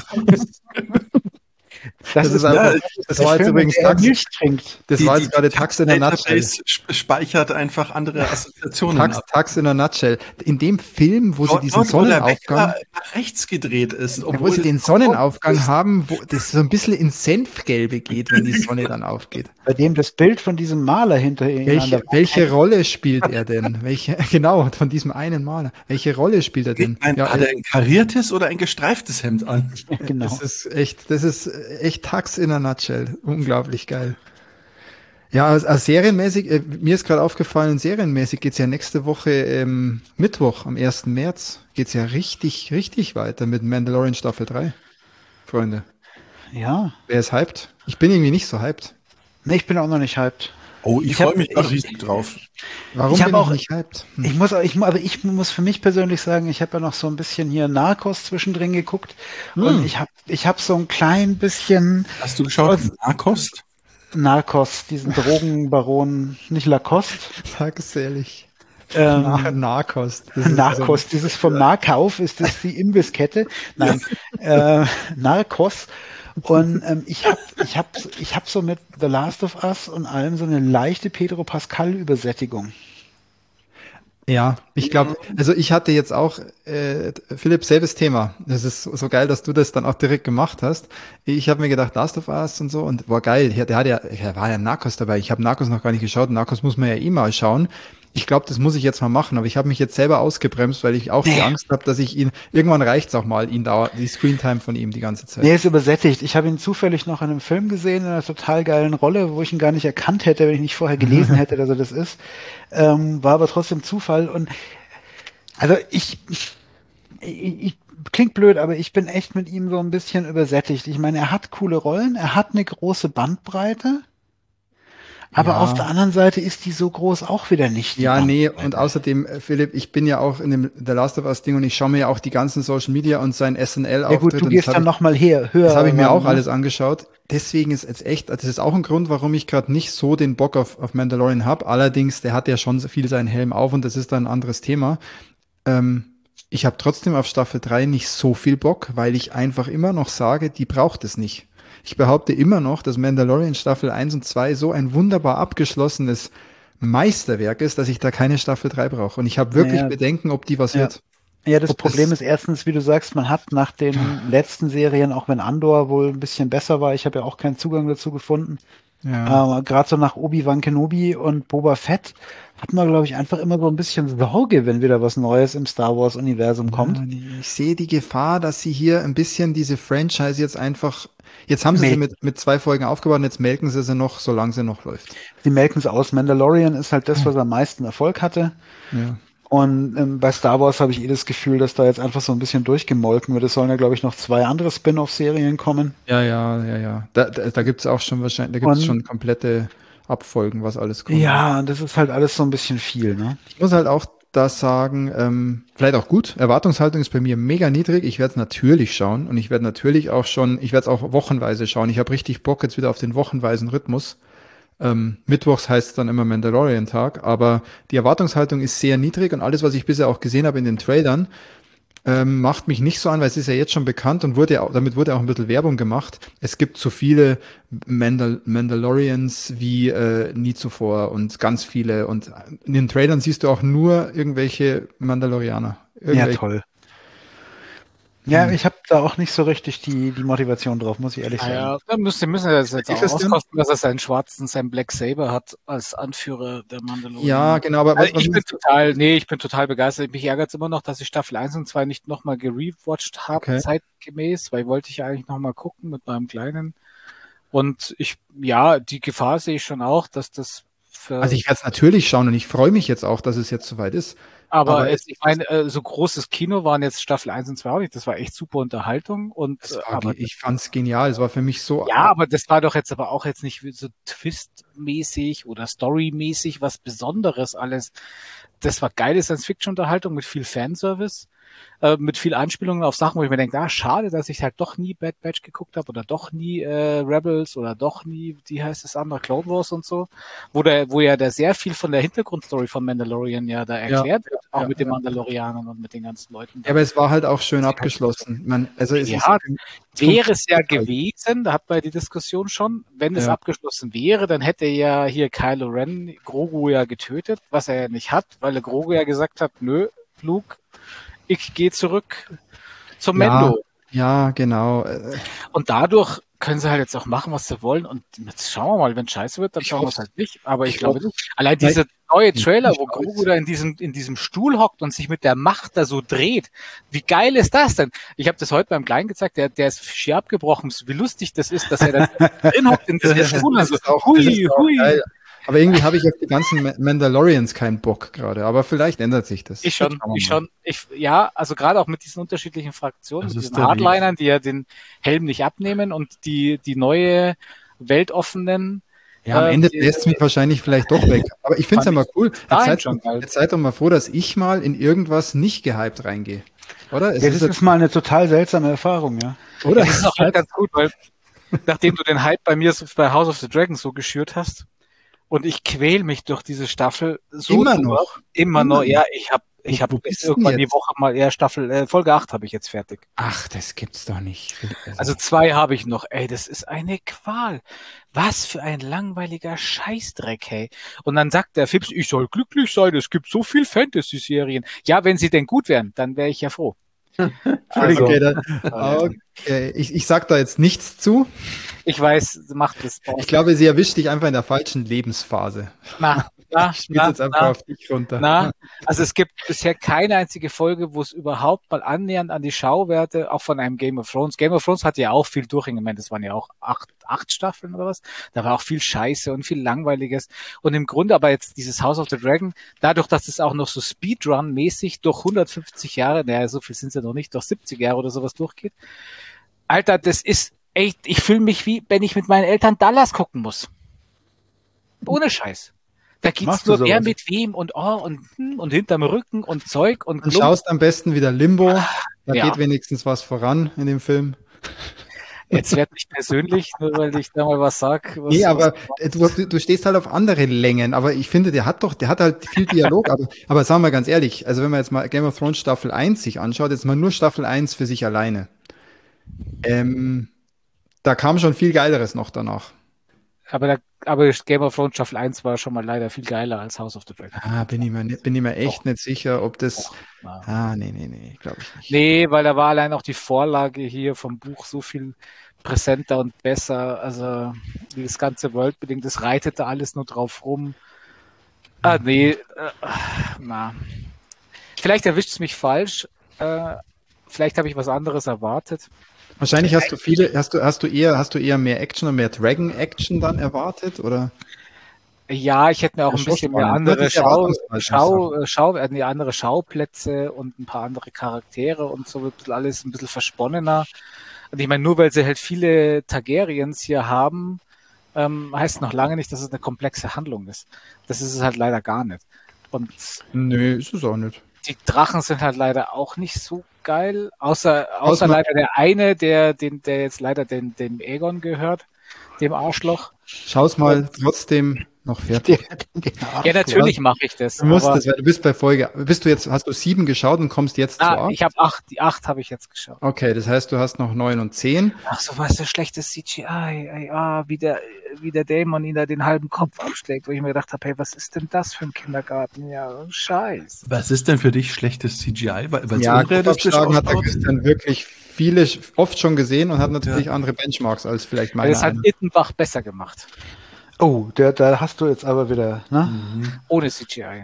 Das ist einfach, das war jetzt Film, übrigens in der er Tax, Milch trinkt. das war jetzt gerade Tax in der Nutshell. Database speichert einfach andere Assoziationen ab. Tax in der Nutshell. In dem Film, wo sie diesen Dort, wo der Sonnenaufgang, Wecker nach rechts gedreht ist, wo sie den Sonnenaufgang haben, wo das so ein bisschen ins Senfgelbe geht, wenn die Sonne dann aufgeht. Bei dem das Bild von diesem Maler hinter ihm an der Wand Welche Rolle spielt er denn? Genau, von diesem einen Maler. Welche Rolle spielt er denn? Hat er ein kariertes oder ein gestreiftes Hemd an? genau. Das ist echt Tax in a Nutshell. Unglaublich geil. Ja, also serienmäßig, mir ist gerade aufgefallen, serienmäßig geht's ja nächste Woche Mittwoch, am 1. März, geht's ja richtig weiter mit Mandalorian Staffel 3. Freunde. Ja. Wer ist hyped? Ich bin irgendwie nicht so hyped. Nee, ich bin auch noch nicht hyped. Oh, ich freue mich da riesig drauf. Warum Ich hab bin auch- ich nicht hyped? Ich muss für mich persönlich sagen, ich habe ja noch so ein bisschen hier Narcos zwischendrin geguckt und ich hab so ein klein bisschen Hast du geschaut? Narcos? Narcos, diesen Drogenbaron, nicht Lacoste, Sag's ehrlich. ähm, Narcos. Das ist Narcos, dieses vom Nahkauf, ist das die Imbisskette? Nein, Narcos. Und ich hab so mit The Last of Us und allem so eine leichte Pedro Pascal-Übersättigung. Ja, ich glaube, also ich hatte jetzt auch, Philipp, selbes Thema. Das ist so geil, dass du das dann auch direkt gemacht hast. Ich habe mir gedacht, Last of Us und so, und war geil. Er war ja in Narcos dabei. Ich habe Narcos noch gar nicht geschaut. Narcos muss man ja eh mal schauen. ich glaube, das muss ich jetzt mal machen, aber ich habe mich jetzt selber ausgebremst, weil ich auch die Angst habe, dass ich irgendwann reicht's auch mal, die Screentime von ihm die ganze Zeit. Nee, ist übersättigt. Ich habe ihn zufällig noch in einem Film gesehen, in einer total geilen Rolle, wo ich ihn gar nicht erkannt hätte, wenn ich nicht vorher gelesen hätte, dass er das ist. War aber trotzdem Zufall. Und also ich klingt blöd, aber ich bin echt mit ihm so ein bisschen übersättigt. Ich meine, er hat coole Rollen, er hat eine große Bandbreite. Aber auf der anderen Seite ist die so groß auch wieder nicht. Ja, nee, und außerdem, Philipp, ich bin ja auch in dem The Last of Us Ding und ich schaue mir ja auch die ganzen Social Media und sein SNL-Auftritt. Ja gut, du gehst dann nochmal höher. Das habe ich mir auch alles angeschaut. Deswegen ist jetzt echt, das ist auch ein Grund, warum ich gerade nicht so den Bock auf Mandalorian habe. Allerdings, der hat ja schon viel seinen Helm auf und das ist dann ein anderes Thema. Ich habe trotzdem auf Staffel 3 nicht so viel Bock, weil ich einfach immer noch sage, die braucht es nicht. Ich behaupte immer noch, dass Mandalorian Staffel 1 und 2 so ein wunderbar abgeschlossenes Meisterwerk ist, dass ich da keine Staffel 3 brauche. Und ich habe wirklich Bedenken, ob die was wird. Ja, das Problem ist erstens, wie du sagst, man hat nach den letzten Serien, auch wenn Andor wohl ein bisschen besser war, ich habe ja auch keinen Zugang dazu gefunden, gerade so nach Obi-Wan Kenobi und Boba Fett hat man, glaube ich, einfach immer so ein bisschen Sorge, wenn wieder was Neues im Star Wars-Universum kommt. Ich sehe die Gefahr, dass sie hier ein bisschen diese Franchise jetzt haben sie mit 2 Folgen aufgebaut und jetzt melken sie noch, solange sie noch läuft. Sie melken es aus. Mandalorian ist halt das, was am meisten Erfolg hatte. Ja. Und bei Star Wars habe ich das Gefühl, dass da jetzt einfach so ein bisschen durchgemolken wird. Es sollen ja, glaube ich, noch 2 andere Spin-off-Serien kommen. Ja. Da gibt es auch schon wahrscheinlich, da gibt es schon komplette Abfolgen, was alles kommt. Ja, das ist halt alles so ein bisschen viel, ne? Ich muss halt auch das sagen, vielleicht auch gut. Erwartungshaltung ist bei mir mega niedrig. Ich werde es natürlich schauen und ich werde natürlich auch ich werde es auch wochenweise schauen. Ich habe richtig Bock jetzt wieder auf den wochenweisen Rhythmus. Mittwochs heißt es dann immer Mandalorian-Tag, aber die Erwartungshaltung ist sehr niedrig und alles, was ich bisher auch gesehen habe in den Trailern, macht mich nicht so an, weil es ist ja jetzt schon bekannt und damit wurde auch ein bisschen Werbung gemacht. Es gibt so viele Mandalorians wie nie zuvor und ganz viele und in den Trailern siehst du auch nur irgendwelche Mandalorianer. Ja, toll. Ja, ich habe da auch nicht so richtig die Motivation drauf, muss ich ehrlich sagen. Ja, dann müssen das jetzt auch auskosten, dass er sein Black Saber hat als Anführer der Mandalorian. Ja, genau, aber ich bin total begeistert. Mich ärgert es immer noch, dass ich Staffel 1 und 2 nicht nochmal gerewatcht habe, zeitgemäß, weil wollte ich eigentlich nochmal gucken mit meinem Kleinen. Und die Gefahr sehe ich schon auch, dass das also ich werde es natürlich schauen und ich freue mich jetzt auch, dass es jetzt soweit ist. Aber ich meine, so großes Kino waren jetzt Staffel 1 und 2 auch nicht. Das war echt super Unterhaltung. Ich fand's genial. Es war für mich so. Ja, aber das war doch jetzt aber auch jetzt nicht so Twist-mäßig oder Story-mäßig was Besonderes alles. Das war geile Science-Fiction-Unterhaltung mit viel Fanservice, mit viel Anspielungen auf Sachen, wo ich mir denke, schade, dass ich halt doch nie Bad Batch geguckt habe oder doch nie Rebels oder doch nie, wie heißt das andere, Clone Wars und so, wo ja da sehr viel von der Hintergrundstory von Mandalorian ja da erklärt wird, auch mit den Mandalorianern und mit den ganzen Leuten. Ja, aber es war halt auch schön abgeschlossen. Wäre es ja gewesen, da hat man die Diskussion schon, wenn es abgeschlossen wäre, dann hätte ja hier Kylo Ren Grogu ja getötet, was er ja nicht hat, weil der Grogu ja gesagt hat, nö, Luke, ich gehe zurück zum Mando. Ja, genau. Und dadurch können sie halt jetzt auch machen, was sie wollen. Und jetzt schauen wir mal, wenn es scheiße wird, dann schauen wir es halt nicht. Aber ich glaube nicht. Allein dieser neue Trailer, wo Grogu da in diesem Stuhl hockt und sich mit der Macht da so dreht. Wie geil ist das denn? Ich habe das heute beim Kleinen gezeigt, der ist schier abgebrochen. Wie lustig das ist, dass er da drin hockt in diesem Stuhl. Also, hui. Aber irgendwie habe ich auf die ganzen Mandalorians keinen Bock gerade. Aber vielleicht ändert sich das. Ich schon. Also gerade auch mit diesen unterschiedlichen Fraktionen, mit diesen Hardlinern, die ja den Helm nicht abnehmen und die neue weltoffenen. Ja, am Ende lässt es mich wahrscheinlich vielleicht doch weg. Aber ich finde es ja mal cool. Jetzt seid doch mal froh, dass ich mal in irgendwas nicht gehypt reingehe. Oder? Das ist mal eine total seltsame Erfahrung, ja. Oder? Das ist auch halt ganz gut, weil nachdem du den Hype bei mir bei House of the Dragon so geschürt hast, und ich quäl mich durch diese Staffel so immer noch. Ja, ich habe irgendwann die Woche mal Folge 8 habe ich jetzt fertig. Ach, das gibt's doch nicht. Also 2 habe ich noch. Ey, das ist eine Qual. Was für ein langweiliger Scheißdreck, hey. Und dann sagt der Fips, ich soll glücklich sein, es gibt so viel Fantasy-Serien. Ja, wenn sie denn gut wären, dann wäre ich ja froh. Also, okay. Ich sag da jetzt nichts zu. Ich weiß, macht das. Ich glaube, sie erwischt dich einfach in der falschen Lebensphase. Na, Ich spiele jetzt einfach auf dich runter. Also es gibt bisher keine einzige Folge, wo es überhaupt mal annähernd an die Schauwerte, auch von einem Game of Thrones. Game of Thrones hatte ja auch viel Durchhänge. Ich meine, das waren ja auch acht Staffeln oder was. Da war auch viel Scheiße und viel Langweiliges. Und im Grunde aber jetzt dieses House of the Dragon, dadurch, dass es auch noch so Speedrun-mäßig durch 150 Jahre, naja, so viel sind es ja noch nicht, durch 70 Jahre oder sowas durchgeht. Alter, das ist echt, ich fühle mich wie, wenn ich mit meinen Eltern Dallas gucken muss. Ohne Scheiß. Da geht's nur wer mit wem und hinterm Rücken und Zeug und Du schaust am besten wieder Limbo. Da Ja. geht wenigstens was voran in dem Film. Jetzt werd nicht persönlich, nur weil ich da mal was sag. Nee, aber du stehst halt auf andere Längen. Aber ich finde, der hat halt viel Dialog. aber sagen wir ganz ehrlich, also wenn man jetzt mal Game of Thrones Staffel 1 sich anschaut, jetzt mal nur Staffel 1 für sich alleine. Da kam schon viel Geileres noch danach. Aber Game of Thrones Staffel 1 war schon mal leider viel geiler als House of the Dragon. Bin ich mir echt nicht sicher, ob das. Ja. Nee, glaube ich nicht. Nee, weil da war allein auch die Vorlage hier vom Buch so viel präsenter und besser. Also das ganze Worldbuilding, das reitet da alles nur drauf rum. Vielleicht erwischt es mich falsch. Vielleicht habe ich was anderes erwartet. Wahrscheinlich hast du eher mehr Action und mehr Dragon-Action dann erwartet, oder? Ja, ich hätte mir auch ein bisschen mehr andere andere Schauplätze und ein paar andere Charaktere und so wird alles ein bisschen versponnener. Und ich meine, nur weil sie halt viele Targaryens hier haben, heißt noch lange nicht, dass es eine komplexe Handlung ist. Das ist es halt leider gar nicht. Und nö, ist es auch nicht. die Drachen sind halt leider auch nicht so geil, außer leider der eine, der jetzt leider dem Aegon gehört, dem Arschloch. Schau's mal trotzdem noch fertig. Ja, natürlich mache ich das. Du musst das, weil du bist bei Folge. Hast du 7 geschaut und kommst jetzt zu 8? Ich habe 8. Die 8 habe ich jetzt geschaut. Okay, das heißt, du hast noch 9 und 10. Ach so, was für schlechtes CGI. Wie der Dämon ihn da den halben Kopf abschlägt, wo ich mir gedacht habe, hey, was ist denn das für ein Kindergarten? Ja, Scheiß. Was ist denn für dich schlechtes CGI? Weil Ja, Kopfabschlagen hat der Christian wirklich oft schon gesehen und hat natürlich andere Benchmarks als vielleicht meine. Das hat Ittenbach besser gemacht. Oh, da hast du jetzt aber wieder, ne? Ohne CGI.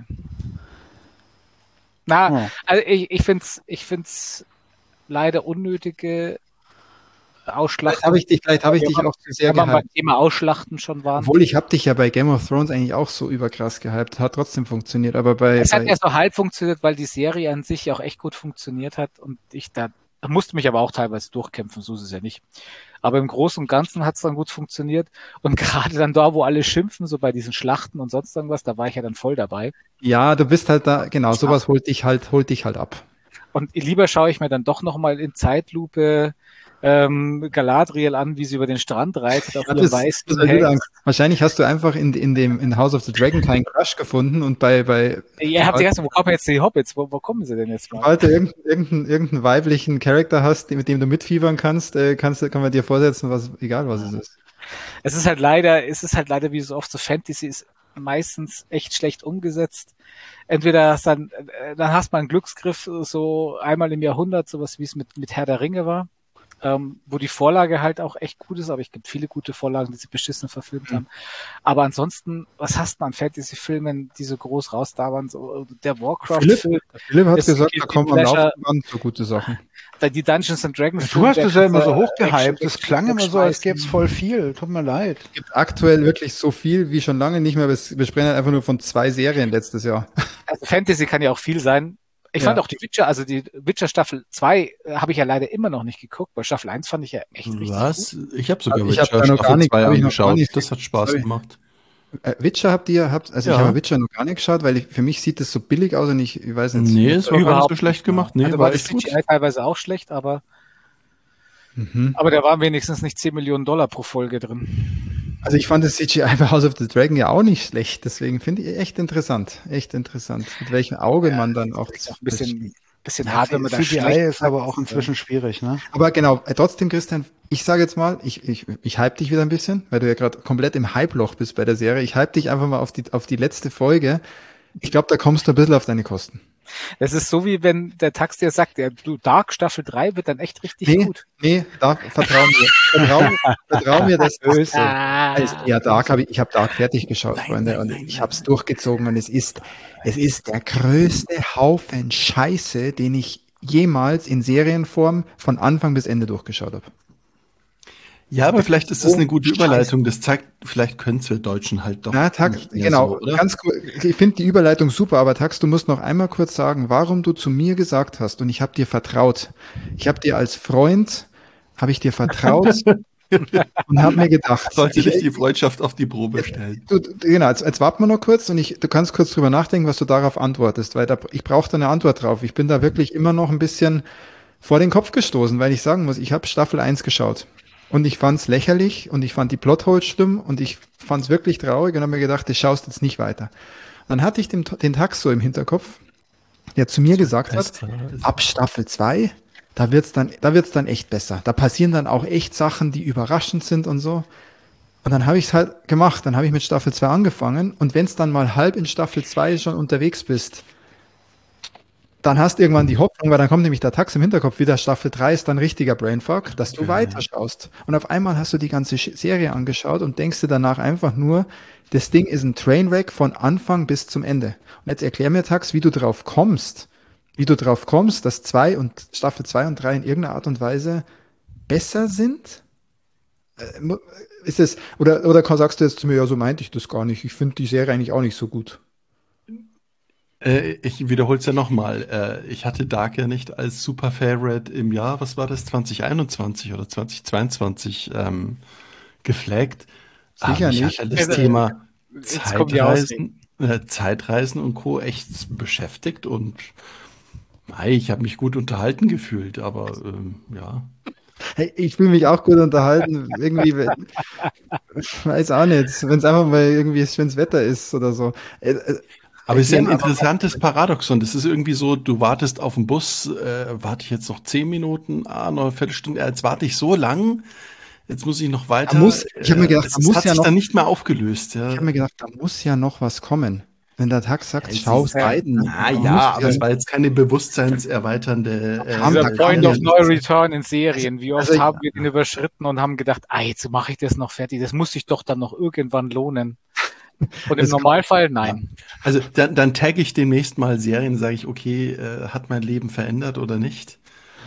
Also ich find's leider unnötige Ausschlachten. Vielleicht habe ich dich auch zu sehr gehypt. Wenn wir gehypt. beim Thema Ausschlachten schon waren. Obwohl, ich habe dich ja bei Game of Thrones eigentlich auch so überkrass gehypt. Hat trotzdem funktioniert, aber Es hat ja so halb funktioniert, weil die Serie an sich auch echt gut funktioniert hat und ich da musste mich aber auch teilweise durchkämpfen, so ist es ja nicht. Aber im Großen und Ganzen hat es dann gut funktioniert und gerade dann da, wo alle schimpfen, so bei diesen Schlachten und sonst irgendwas, da war ich ja dann voll dabei. Ja, du bist halt da, genau, sowas holt dich halt ab. Und lieber schaue ich mir dann doch nochmal in Zeitlupe Galadriel an, wie sie über den Strand reitet auf ihrem weißen Hengst. Wahrscheinlich hast du einfach in House of the Dragon keinen Crush gefunden und bei Ihr habt wo kommen jetzt die Hobbits? Wo kommen sie denn jetzt mal? Sobald du irgendeinen weiblichen Charakter hast, mit dem du mitfiebern kannst, kann man dir vorsetzen, egal was es ist. Es ist halt leider, wie so oft so Fantasy ist meistens echt schlecht umgesetzt. Entweder dann hast du einen Glücksgriff so einmal im Jahrhundert, sowas wie es mit Herr der Ringe war. Wo die Vorlage halt auch echt gut ist, aber es gibt viele gute Vorlagen, die sie beschissen verfilmt haben. Aber ansonsten, was hast du an Fantasy-Filmen, die so groß rausdauern? So, der Warcraft-Film. Philipp hat gesagt, da kommen am Laufenden so gute Sachen. Die Dungeons and Dragons. Du hast es ja immer so hochgehypt. Das klang immer so, als gäbe es voll viel. Tut mir leid. Es gibt aktuell wirklich so viel wie schon lange nicht mehr. Wir sprechen halt einfach nur von 2 Serien letztes Jahr. Also Fantasy kann ja auch viel sein. Ich fand auch die Witcher Staffel 2 habe ich ja leider immer noch nicht geguckt, weil Staffel 1 fand ich ja echt richtig gut. Ich habe sogar Witcher Staffel 2 angeschaut. Nicht. Das hat Spaß gemacht. Witcher ich habe Witcher noch gar nicht geschaut, weil für mich sieht das so billig aus und ich weiß nicht. Nee, es war überhaupt nicht so schlecht gemacht. Nee, also war echt gut. Teilweise auch schlecht, aber da waren wenigstens nicht 10 Millionen $ pro Folge drin. Also ich fand das CGI bei House of the Dragon ja auch nicht schlecht, deswegen finde ich echt interessant, mit welchem Auge man dann auch das ein bisschen hart, wenn man da CGI ist aber auch inzwischen schwierig, ne? Aber genau, trotzdem, Christian, ich sage jetzt mal, ich hype dich wieder ein bisschen, weil du ja gerade komplett im Hype-Loch bist bei der Serie. Ich hype dich einfach mal auf die letzte Folge. Ich glaube, da kommst du ein bisschen auf deine Kosten. Das ist so, wie wenn der Tax dir sagt, ja, du Dark Staffel 3 wird dann echt richtig gut. Nee, vertrau mir. Vertrau mir, das ist ja Dark ich habe Dark fertig geschaut, Freunde, und ich habe es durchgezogen und es ist der größte Haufen Scheiße, den ich jemals in Serienform von Anfang bis Ende durchgeschaut habe. Ja, aber vielleicht ist das eine gute Überleitung. Das zeigt, vielleicht können es wir Deutschen halt doch. Na, Tax, nicht mehr genau. so, oder? Ganz cool. Ich finde die Überleitung super, aber Tax, du musst noch einmal kurz sagen, warum du zu mir gesagt hast, und ich habe dir vertraut. Ich habe dir als Freund, habe ich dir vertraut und habe mir gedacht, Sollte ich die Freundschaft auf die Probe stellen. Genau, jetzt warten wir noch kurz und du kannst kurz drüber nachdenken, was du darauf antwortest, weil ich brauche da eine Antwort drauf. Ich bin da wirklich immer noch ein bisschen vor den Kopf gestoßen, weil ich sagen muss, ich habe Staffel 1 geschaut. Und ich fand's lächerlich und ich fand die Plotholes schlimm und ich fand's wirklich traurig und habe mir gedacht, das schaust jetzt nicht weiter. Dann hatte ich den Tax so im Hinterkopf, der zu mir gesagt hat, ab Staffel 2, da wird's dann echt besser. Da passieren dann auch echt Sachen, die überraschend sind und so. Und dann habe ich es halt gemacht. Dann habe ich mit Staffel 2 angefangen und wenn es dann mal halb in Staffel 2 schon unterwegs bist, dann hast du irgendwann die Hoffnung, weil dann kommt nämlich der Tax im Hinterkopf wieder, Staffel 3 ist dann richtiger Brainfuck, dass du weiterschaust. Und auf einmal hast du die ganze Serie angeschaut und denkst dir danach einfach nur, das Ding ist ein Trainwreck von Anfang bis zum Ende. Und jetzt erklär mir, Tax, wie du drauf kommst, dass Staffel 2 und 3 in irgendeiner Art und Weise besser sind? Ist es, oder sagst du jetzt zu mir, ja, so meinte ich das gar nicht. Ich finde die Serie eigentlich auch nicht so gut. Ich wiederhole es ja nochmal. Ich hatte Dark ja nicht als Super Favorite im Jahr, was war das, 2021 oder 2022 geflaggt. Sicher Mich nicht. hat das Thema Jetzt kommt die Zeitreisen und Co. echt beschäftigt und ich habe mich gut unterhalten gefühlt, aber ja. Hey, ich fühle mich auch gut unterhalten. Irgendwie, ich weiß auch nicht, wenn es einfach mal irgendwie schönes Wetter ist oder so. Aber es ist ja ein interessantes Paradoxon. Das ist irgendwie so, du wartest auf den Bus, warte ich jetzt noch 10 Minuten, noch eine Viertelstunde, jetzt warte ich so lang, jetzt muss ich noch weiter. Ich habe mir gedacht, das hat sich dann nicht mehr aufgelöst. Ja. Ich habe mir gedacht, da muss ja noch was kommen. Wenn der Tax sagt, schau Seiten. Aber es war jetzt keine bewusstseinserweiternde. Dieser Point of No Return in Serien. Wie oft haben wir den überschritten und haben gedacht, jetzt mache ich das noch fertig. Das muss sich doch dann noch irgendwann lohnen. Und im Normalfall nein. Also dann tagge ich demnächst mal Serien, sage ich, okay, hat mein Leben verändert oder nicht?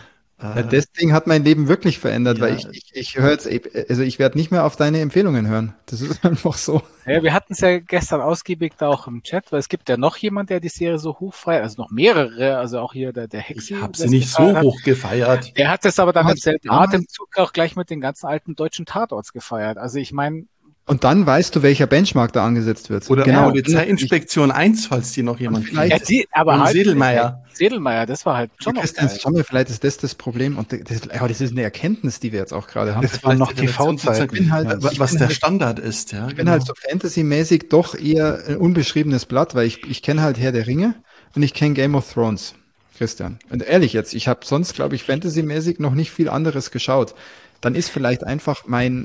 Das Ding hat mein Leben wirklich verändert, weil ich höre jetzt, also ich werde nicht mehr auf deine Empfehlungen hören. Das ist einfach so. Ja, wir hatten es ja gestern ausgiebig da auch im Chat, weil es gibt ja noch jemand, der die Serie so hochfeiert, also noch mehrere, also auch hier der Hexi. Ich habe sie nicht so hoch gefeiert. Der hat es aber dann im selben Atemzug auch gleich mit den ganzen alten deutschen Tatorts gefeiert. Also ich meine, und dann weißt du, welcher Benchmark da angesetzt wird. Oder genau, Polizeiinspektion 1, falls die noch jemand vielleicht. Aber halt Sedelmeier, das war halt schon noch Christian, schau mal, vielleicht ist das Problem. Und das ist eine Erkenntnis, die wir jetzt auch gerade haben. Das waren noch TV-Zeiten. Was der Standard ist. Ja, ich bin halt so fantasymäßig doch eher ein unbeschriebenes Blatt, weil ich kenne halt Herr der Ringe und ich kenne Game of Thrones, Christian. Und ehrlich jetzt, ich habe sonst, glaube ich, fantasymäßig noch nicht viel anderes geschaut. Dann ist vielleicht einfach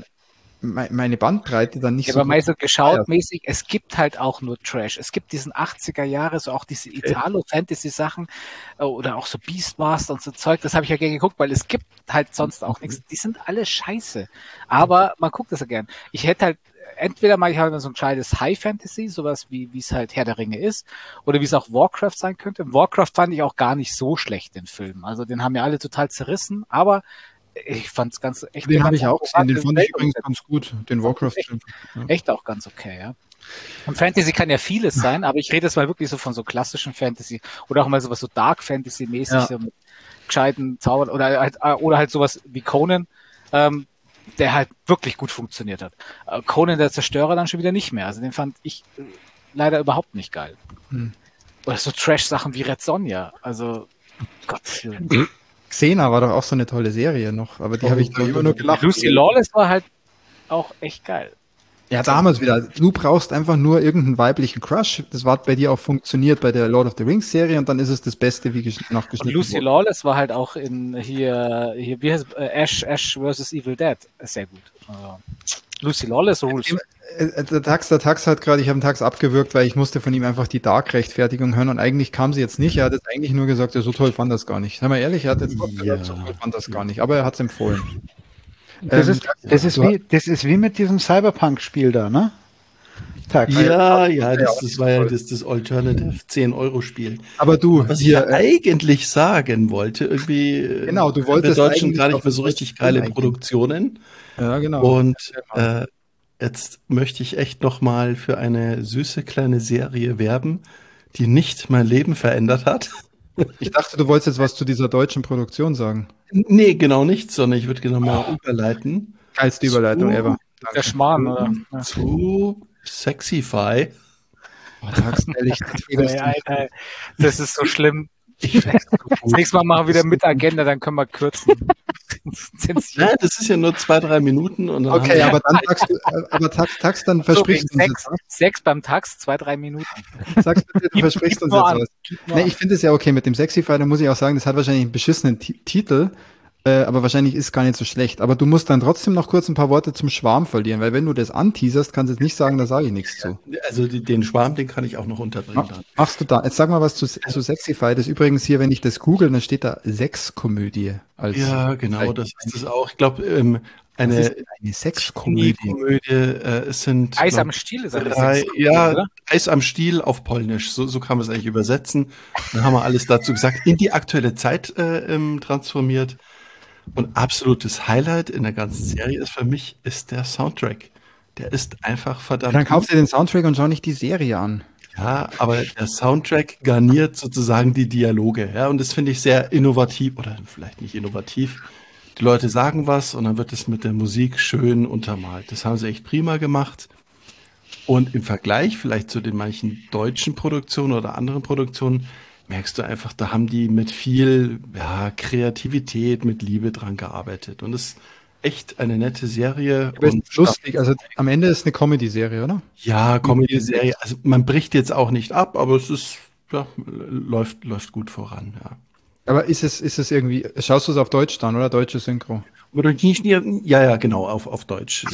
meine Bandbreite dann nicht so. Aber mal so geschaut-mäßig, es gibt halt auch nur Trash. Es gibt diesen 80er Jahre, so auch diese Italo-Fantasy-Sachen oder auch so Beastmaster und so Zeug, das habe ich ja gerne geguckt, weil es gibt halt sonst auch nichts. Die sind alle scheiße. Aber man guckt das ja gern. Ich hätte halt entweder mache ich halt so ein gescheites High-Fantasy, sowas wie es halt Herr der Ringe ist, oder wie es auch Warcraft sein könnte. Warcraft fand ich auch gar nicht so schlecht, den Film. Also den haben ja alle total zerrissen, aber ich fand's ganz echt. Den habe ich auch gesehen, den fand ich übrigens ganz gut, den Warcraft-Film. Echt auch ganz okay, ja. Und Fantasy kann ja vieles sein, aber ich rede jetzt mal wirklich so von so klassischen Fantasy oder auch mal sowas so Dark Fantasy-mäßig, so mit gescheiten Zaubern oder halt sowas wie Conan, der halt wirklich gut funktioniert hat. Conan der Zerstörer dann schon wieder nicht mehr. Also den fand ich leider überhaupt nicht geil. Oder so Trash-Sachen wie Red Sonja. Also, Gottes Willen. Xena war doch auch so eine tolle Serie noch, aber die habe ich doch immer nur gelacht. Lucy Lawless war halt auch echt geil. Ja, damals wieder. Du brauchst einfach nur irgendeinen weiblichen Crush. Das hat bei dir auch funktioniert bei der Lord of the Rings Serie und dann ist es das Beste, wie noch geschnitten wurde. Lucy Lawless war halt auch in hier wie heißt Ash vs. Evil Dead sehr gut. Lucy Lawless rules. Der Tax hat gerade, ich habe den Tax abgewürgt, weil ich musste von ihm einfach die Dark-Rechtfertigung hören und eigentlich kam sie jetzt nicht. Er hat jetzt eigentlich nur gesagt, so toll fand das gar nicht. Sei mal ehrlich, er hat jetzt gesagt, so toll fand das gar nicht, aber er hat es empfohlen. Das ist wie mit diesem Cyberpunk-Spiel da, ne? Das war ja das Alternative 10-Euro-Spiel. Aber du, was ich eigentlich sagen wollte, irgendwie genau, du wolltest in Deutschland gar nicht mehr so richtig geile Produktionen. Ja, genau. Und jetzt möchte ich echt noch mal für eine süße kleine Serie werben, die nicht mein Leben verändert hat. Ich dachte, du wolltest jetzt was zu dieser deutschen Produktion sagen. Nee, genau nicht, sondern ich würde genau mal überleiten. Geilste Überleitung ever. Der Schmarrn, oder? Zu Sexify. Tax, ehrlich, Alter, das ist so schlimm. Das nächste Mal machen wir wieder mit Agenda, dann können wir kürzen. Ja, das ist ja nur 2-3 Minuten. Und dann okay, aber dann sagst du, Tax, dann versprichst du uns jetzt was. Sex beim Tax, 2-3 Minuten. Sagst bitte, du versprichst uns jetzt was. Nee, ich finde es ja okay mit dem Sexify, da muss ich auch sagen, das hat wahrscheinlich einen beschissenen Titel, aber wahrscheinlich ist es gar nicht so schlecht. Aber du musst dann trotzdem noch kurz ein paar Worte zum Schwarm verlieren, weil wenn du das anteaserst, kannst du jetzt nicht sagen, da sage ich nichts zu. Also den Schwarm, den kann ich auch noch unterbringen. Machst du da? Jetzt sag mal was zu Sexify. Das ist übrigens hier, wenn ich das google, dann steht da Sexkomödie. Ja, genau, das ist es auch. Ich glaube, eine Sexkomödie. Es sind Eis am Stiel ist eine Sexkomödie, oder? Eis am Stiel auf Polnisch. So kann man es eigentlich übersetzen. Dann haben wir alles dazu gesagt. In die aktuelle Zeit transformiert. Und absolutes Highlight in der ganzen Serie ist für mich der Soundtrack. Der ist einfach verdammt. Dann kaufst du den Soundtrack und schau nicht die Serie an. Ja, aber der Soundtrack garniert sozusagen die Dialoge. Ja, und das finde ich sehr innovativ oder vielleicht nicht innovativ. Die Leute sagen was und dann wird es mit der Musik schön untermalt. Das haben sie echt prima gemacht. Und im Vergleich vielleicht zu den manchen deutschen Produktionen oder anderen Produktionen merkst du einfach, da haben die mit viel Kreativität, mit Liebe dran gearbeitet. Und das ist echt eine nette Serie. Und lustig, also am Ende ist eine Comedy-Serie, oder? Ja, Comedy-Serie. Also man bricht jetzt auch nicht ab, aber es ist, läuft gut voran, ja. Aber ist es irgendwie, schaust du es auf Deutsch dann, oder? Deutsche Synchro? Ja, genau, auf Deutsch.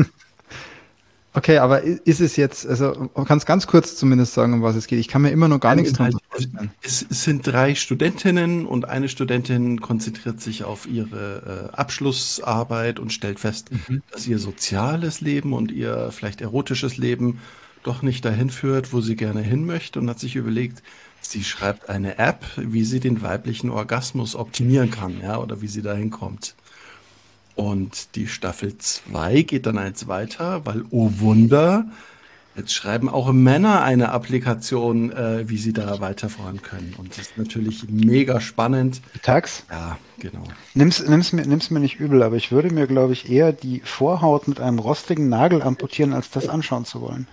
Okay, aber ist es jetzt, also man kann es ganz kurz zumindest sagen, um was es geht. Ich kann mir immer noch gar nichts drunter vorstellen. Es sind 3 Studentinnen und eine Studentin konzentriert sich auf ihre Abschlussarbeit und stellt fest, dass ihr soziales Leben und ihr vielleicht erotisches Leben doch nicht dahin führt, wo sie gerne hin möchte und hat sich überlegt, sie schreibt eine App, wie sie den weiblichen Orgasmus optimieren kann, ja, oder wie sie dahin kommt. Und die Staffel 2 geht dann eins weiter, weil, oh Wunder, jetzt schreiben auch Männer eine Applikation, wie sie da weiter voran können. Und das ist natürlich mega spannend. Tax? Ja, genau. Nimm's mir nicht übel, aber ich würde mir, glaube ich, eher die Vorhaut mit einem rostigen Nagel amputieren, als das anschauen zu wollen.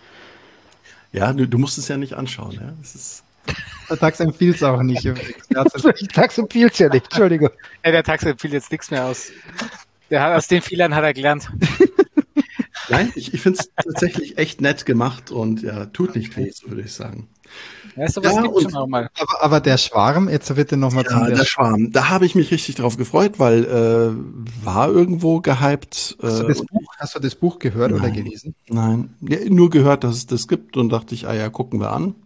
Ja, du musst es ja nicht anschauen. Ja? Das ist der Tax empfiehlt es auch nicht. Der Tax empfiehlt es ja nicht, Entschuldigung. Ja, der Tax empfiehlt jetzt nichts mehr aus. Aus den Fehlern hat er gelernt. Nein, ich finde es tatsächlich echt nett gemacht und ja, tut nicht weh, so würde ich sagen. Ja, sowas gibt's schon auch mal. Aber der Schwarm, jetzt bitte nochmal zum der Schwarm. Da habe ich mich richtig drauf gefreut, weil war irgendwo gehypt. Hast du das Buch gehört oder gelesen? Nein, ja, nur gehört, dass es das gibt und dachte ich, gucken wir an.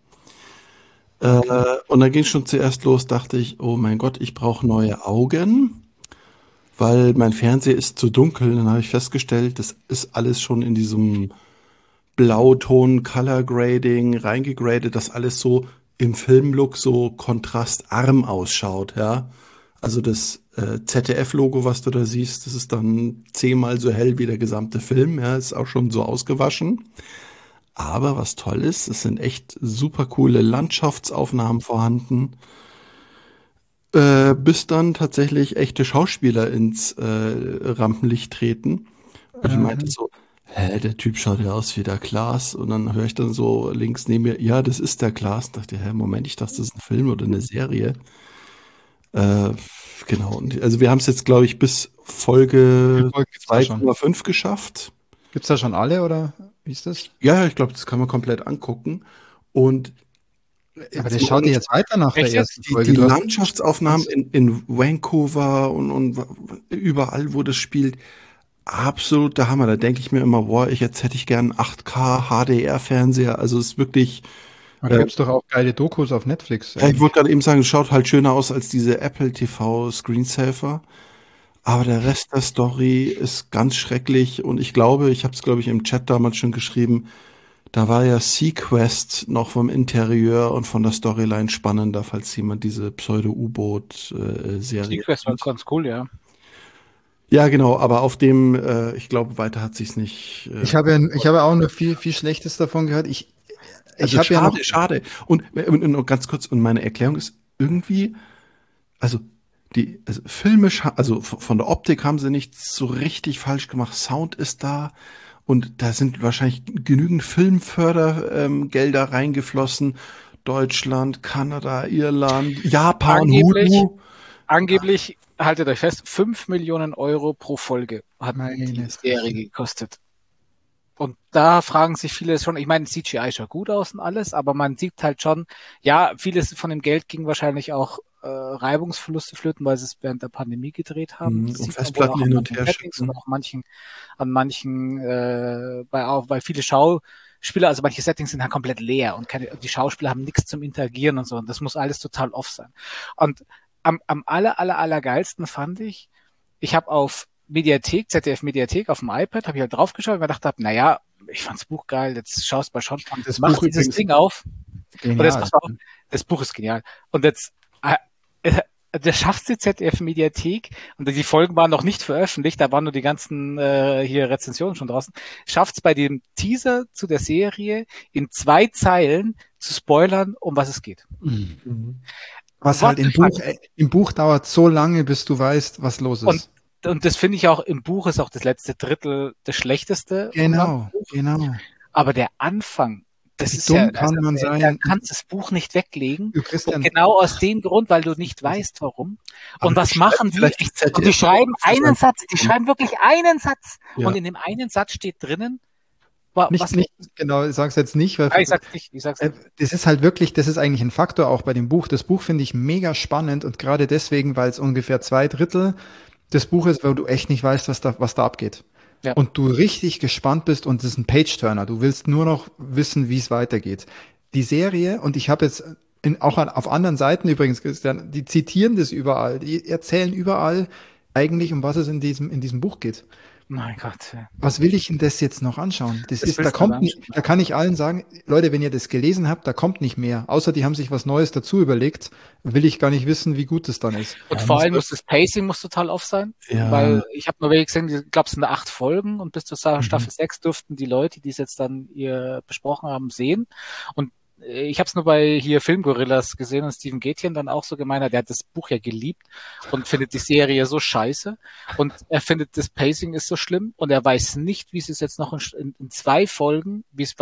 Und dann ging es schon zuerst los, dachte ich, oh mein Gott, ich brauche neue Augen, weil mein Fernseher ist zu dunkel. Dann habe ich festgestellt, das ist alles schon in diesem Blauton Color Grading reingegradet, dass alles so im Filmlook so kontrastarm ausschaut, ja. Also das ZDF-Logo, was du da siehst, das ist dann 10-mal so hell wie der gesamte Film, ja, ist auch schon so ausgewaschen. Aber was toll ist, es sind echt super coole Landschaftsaufnahmen vorhanden, bis dann tatsächlich echte Schauspieler ins Rampenlicht treten. Und ich meinte so, der Typ schaut ja aus wie der Klaas. Und dann höre ich dann so links neben mir, ja, das ist der Klaas. Dachte, Moment, ich dachte, das ist ein Film oder eine Serie. Genau, und also wir haben es jetzt, glaube ich, bis Folge 2,5 geschafft. Gibt's da schon alle oder wie ist das? Ja, ich glaube, das kann man komplett angucken. Und aber der schaut dir jetzt weiter nach der ersten Folge. Die Landschaftsaufnahmen in Vancouver und überall, wo das spielt, absoluter Hammer. Da denke ich mir immer, boah, jetzt hätte ich gern 8K HDR-Fernseher. Also es ist wirklich. Da gibt's doch auch geile Dokus auf Netflix. Ja, ich wollte gerade eben sagen, es schaut halt schöner aus als diese Apple TV Screensaver. Aber der Rest der Story ist ganz schrecklich. Und ich glaube, ich habe es, glaube ich, im Chat damals schon geschrieben, da war ja Sequest noch vom Interieur und von der Storyline spannender, falls jemand diese Pseudo-U-Boot-Serie Sequest war ganz cool, ja. Ja, genau, aber auf dem, ich glaube, weiter hat sich's nicht. Ich habe auch noch viel, viel Schlechtes davon gehört. Ich Also habe ja noch, schade. Und ganz kurz, und meine Erklärung ist irgendwie, also also filmisch, also von der Optik haben sie nichts so richtig falsch gemacht. Sound ist da und da sind wahrscheinlich genügend Filmfördergelder reingeflossen. Deutschland, Kanada, Irland, Japan, Hulu. Angeblich, haltet euch fest, 5 Millionen Euro pro Folge hat die Serie gekostet. Und da fragen sich viele schon, ich meine, CGI schaut gut aus und alles, aber man sieht halt schon, ja, vieles von dem Geld ging wahrscheinlich auch Reibungsverluste flöten, weil sie es während der Pandemie gedreht haben. Und Festplatten hin und her schicken. Und auch an manchen, weil viele Schauspieler, also manche Settings sind halt komplett leer und die Schauspieler haben nichts zum Interagieren und so. Und das muss alles total off sein. Und am allergeilsten fand ich habe auf Mediathek, ZDF Mediathek auf dem iPad, habe ich halt draufgeschaut und mir gedacht habe, naja, ich fand's Buch geil, jetzt schaust du mal schon. Mach dieses Ding auf. Und jetzt, das Buch ist genial. Und jetzt, das schafft die ZDF Mediathek, und die Folgen waren noch nicht veröffentlicht, da waren nur die ganzen hier Rezensionen schon draußen, schafft's bei dem Teaser zu der Serie in 2 Zeilen zu spoilern, um was es geht. Was halt im Buch dauert so lange, bis du weißt, was los ist. Und das finde ich auch, im Buch ist auch das letzte Drittel das Schlechteste. Genau. Aber der Anfang, das ist ja, kann man sein. Da kannst das Buch nicht weglegen. Du, Christian, und genau aus dem Grund, weil du nicht weißt, warum. Und was machen die? Und die schreiben einen Satz, die schreiben wirklich einen Satz. Ja. Und in dem einen Satz steht drinnen, nicht genau, ich sag's jetzt nicht, weil ich sag's nicht. Das ist halt wirklich, das ist eigentlich ein Faktor auch bei dem Buch. Das Buch finde ich mega spannend und gerade deswegen, weil es ungefähr 2/3 des Buches, weil du echt nicht weißt, was da abgeht. Ja. Und du richtig gespannt bist und es ist ein Page-Turner. Du willst nur noch wissen, wie es weitergeht. Die Serie, und ich habe jetzt auch auf anderen Seiten übrigens, Christian, die zitieren das überall, die erzählen überall eigentlich, um was es in diesem Buch geht. Mein Gott. Was will ich denn das jetzt noch anschauen? Da kann ich allen sagen, Leute, wenn ihr das gelesen habt, da kommt nicht mehr. Außer die haben sich was Neues dazu überlegt, will ich gar nicht wissen, wie gut es dann ist. Und vor allem muss das Pacing total off sein, weil ich habe nur gesehen, ich glaube, es sind 8 Folgen und bis zur Staffel 6 durften die Leute, die es jetzt dann besprochen haben, sehen. Und ich habe es nur bei hier Filmgorillas gesehen und Steven Gätjen dann auch so gemeint hat, der hat das Buch ja geliebt und findet die Serie so scheiße und er findet das Pacing ist so schlimm und er weiß nicht, wie sie es jetzt noch in 2 Folgen, wie sie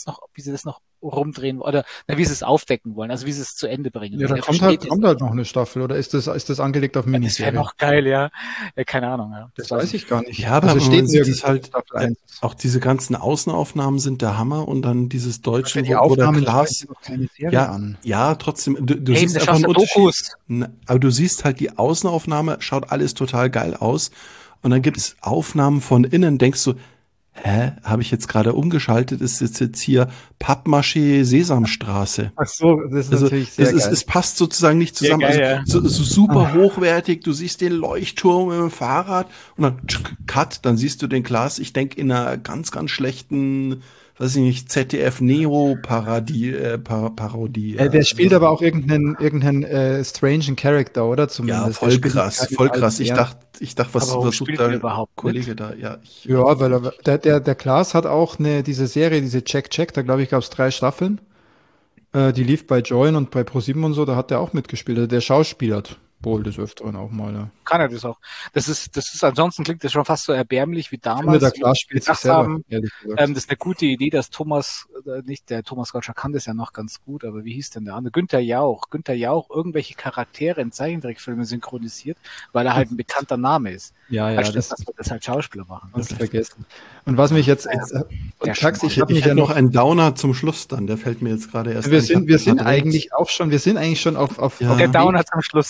das noch rumdrehen oder wie sie es aufdecken wollen, also wie sie es zu Ende bringen. Ja, da kommt halt noch eine Staffel oder ist das angelegt auf Miniserie? Das wäre noch geil, ja. Keine Ahnung. Ja. Das weiß ich gar nicht. Ja, aber also steht nirgends halt auch diese ganzen Außenaufnahmen sind der Hammer und dann dieses Deutsche, wo der Klaas keine Serie an. Ja, trotzdem, du siehst einfach einen Unterschied. Aber du siehst halt die Außenaufnahme, schaut alles total geil aus und dann gibt es Aufnahmen von innen, denkst du, habe ich jetzt gerade umgeschaltet, ist jetzt hier Pappmaché Sesamstraße. Ach so, das ist natürlich sehr geil. Es passt sozusagen nicht zusammen. Geil, so super hochwertig, du siehst den Leuchtturm im Fahrrad und dann Cut, dann siehst du den Klaas, ich denke in einer ganz, ganz schlechten, weiß ich nicht, ZDF Neo Parodie. Der spielt aber auch irgendeinen strangen Charakter, oder? Zumindest. Ja, voll krass. Ich dachte, was tut der Kollege da? Ja, weil der Klaas hat auch diese Serie, diese Check, da glaube ich, gab es 3 Staffeln. Die lief bei Join und bei ProSieben und so, da hat der auch mitgespielt. Also der schauspielert wohl des Öfteren auch mal. Ja. Kann er das auch. Das ist ansonsten klingt das schon fast so erbärmlich wie damals. Ich finde, der Klaas spielt sich selber, ehrlich gesagt. Das ist eine gute Idee, dass Thomas Gottschalk kann das ja noch ganz gut, aber wie hieß denn der andere? Günther Jauch irgendwelche Charaktere in Zeichentrickfilmen synchronisiert, weil er halt ein bekannter Name ist. Ja, das halt Schauspieler machen. Das vergessen. Und was mich jetzt, ich habe noch einen Downer zum Schluss dann, der fällt mir jetzt gerade erst Wir sind eigentlich schon auf der Downer zum Schluss. Ich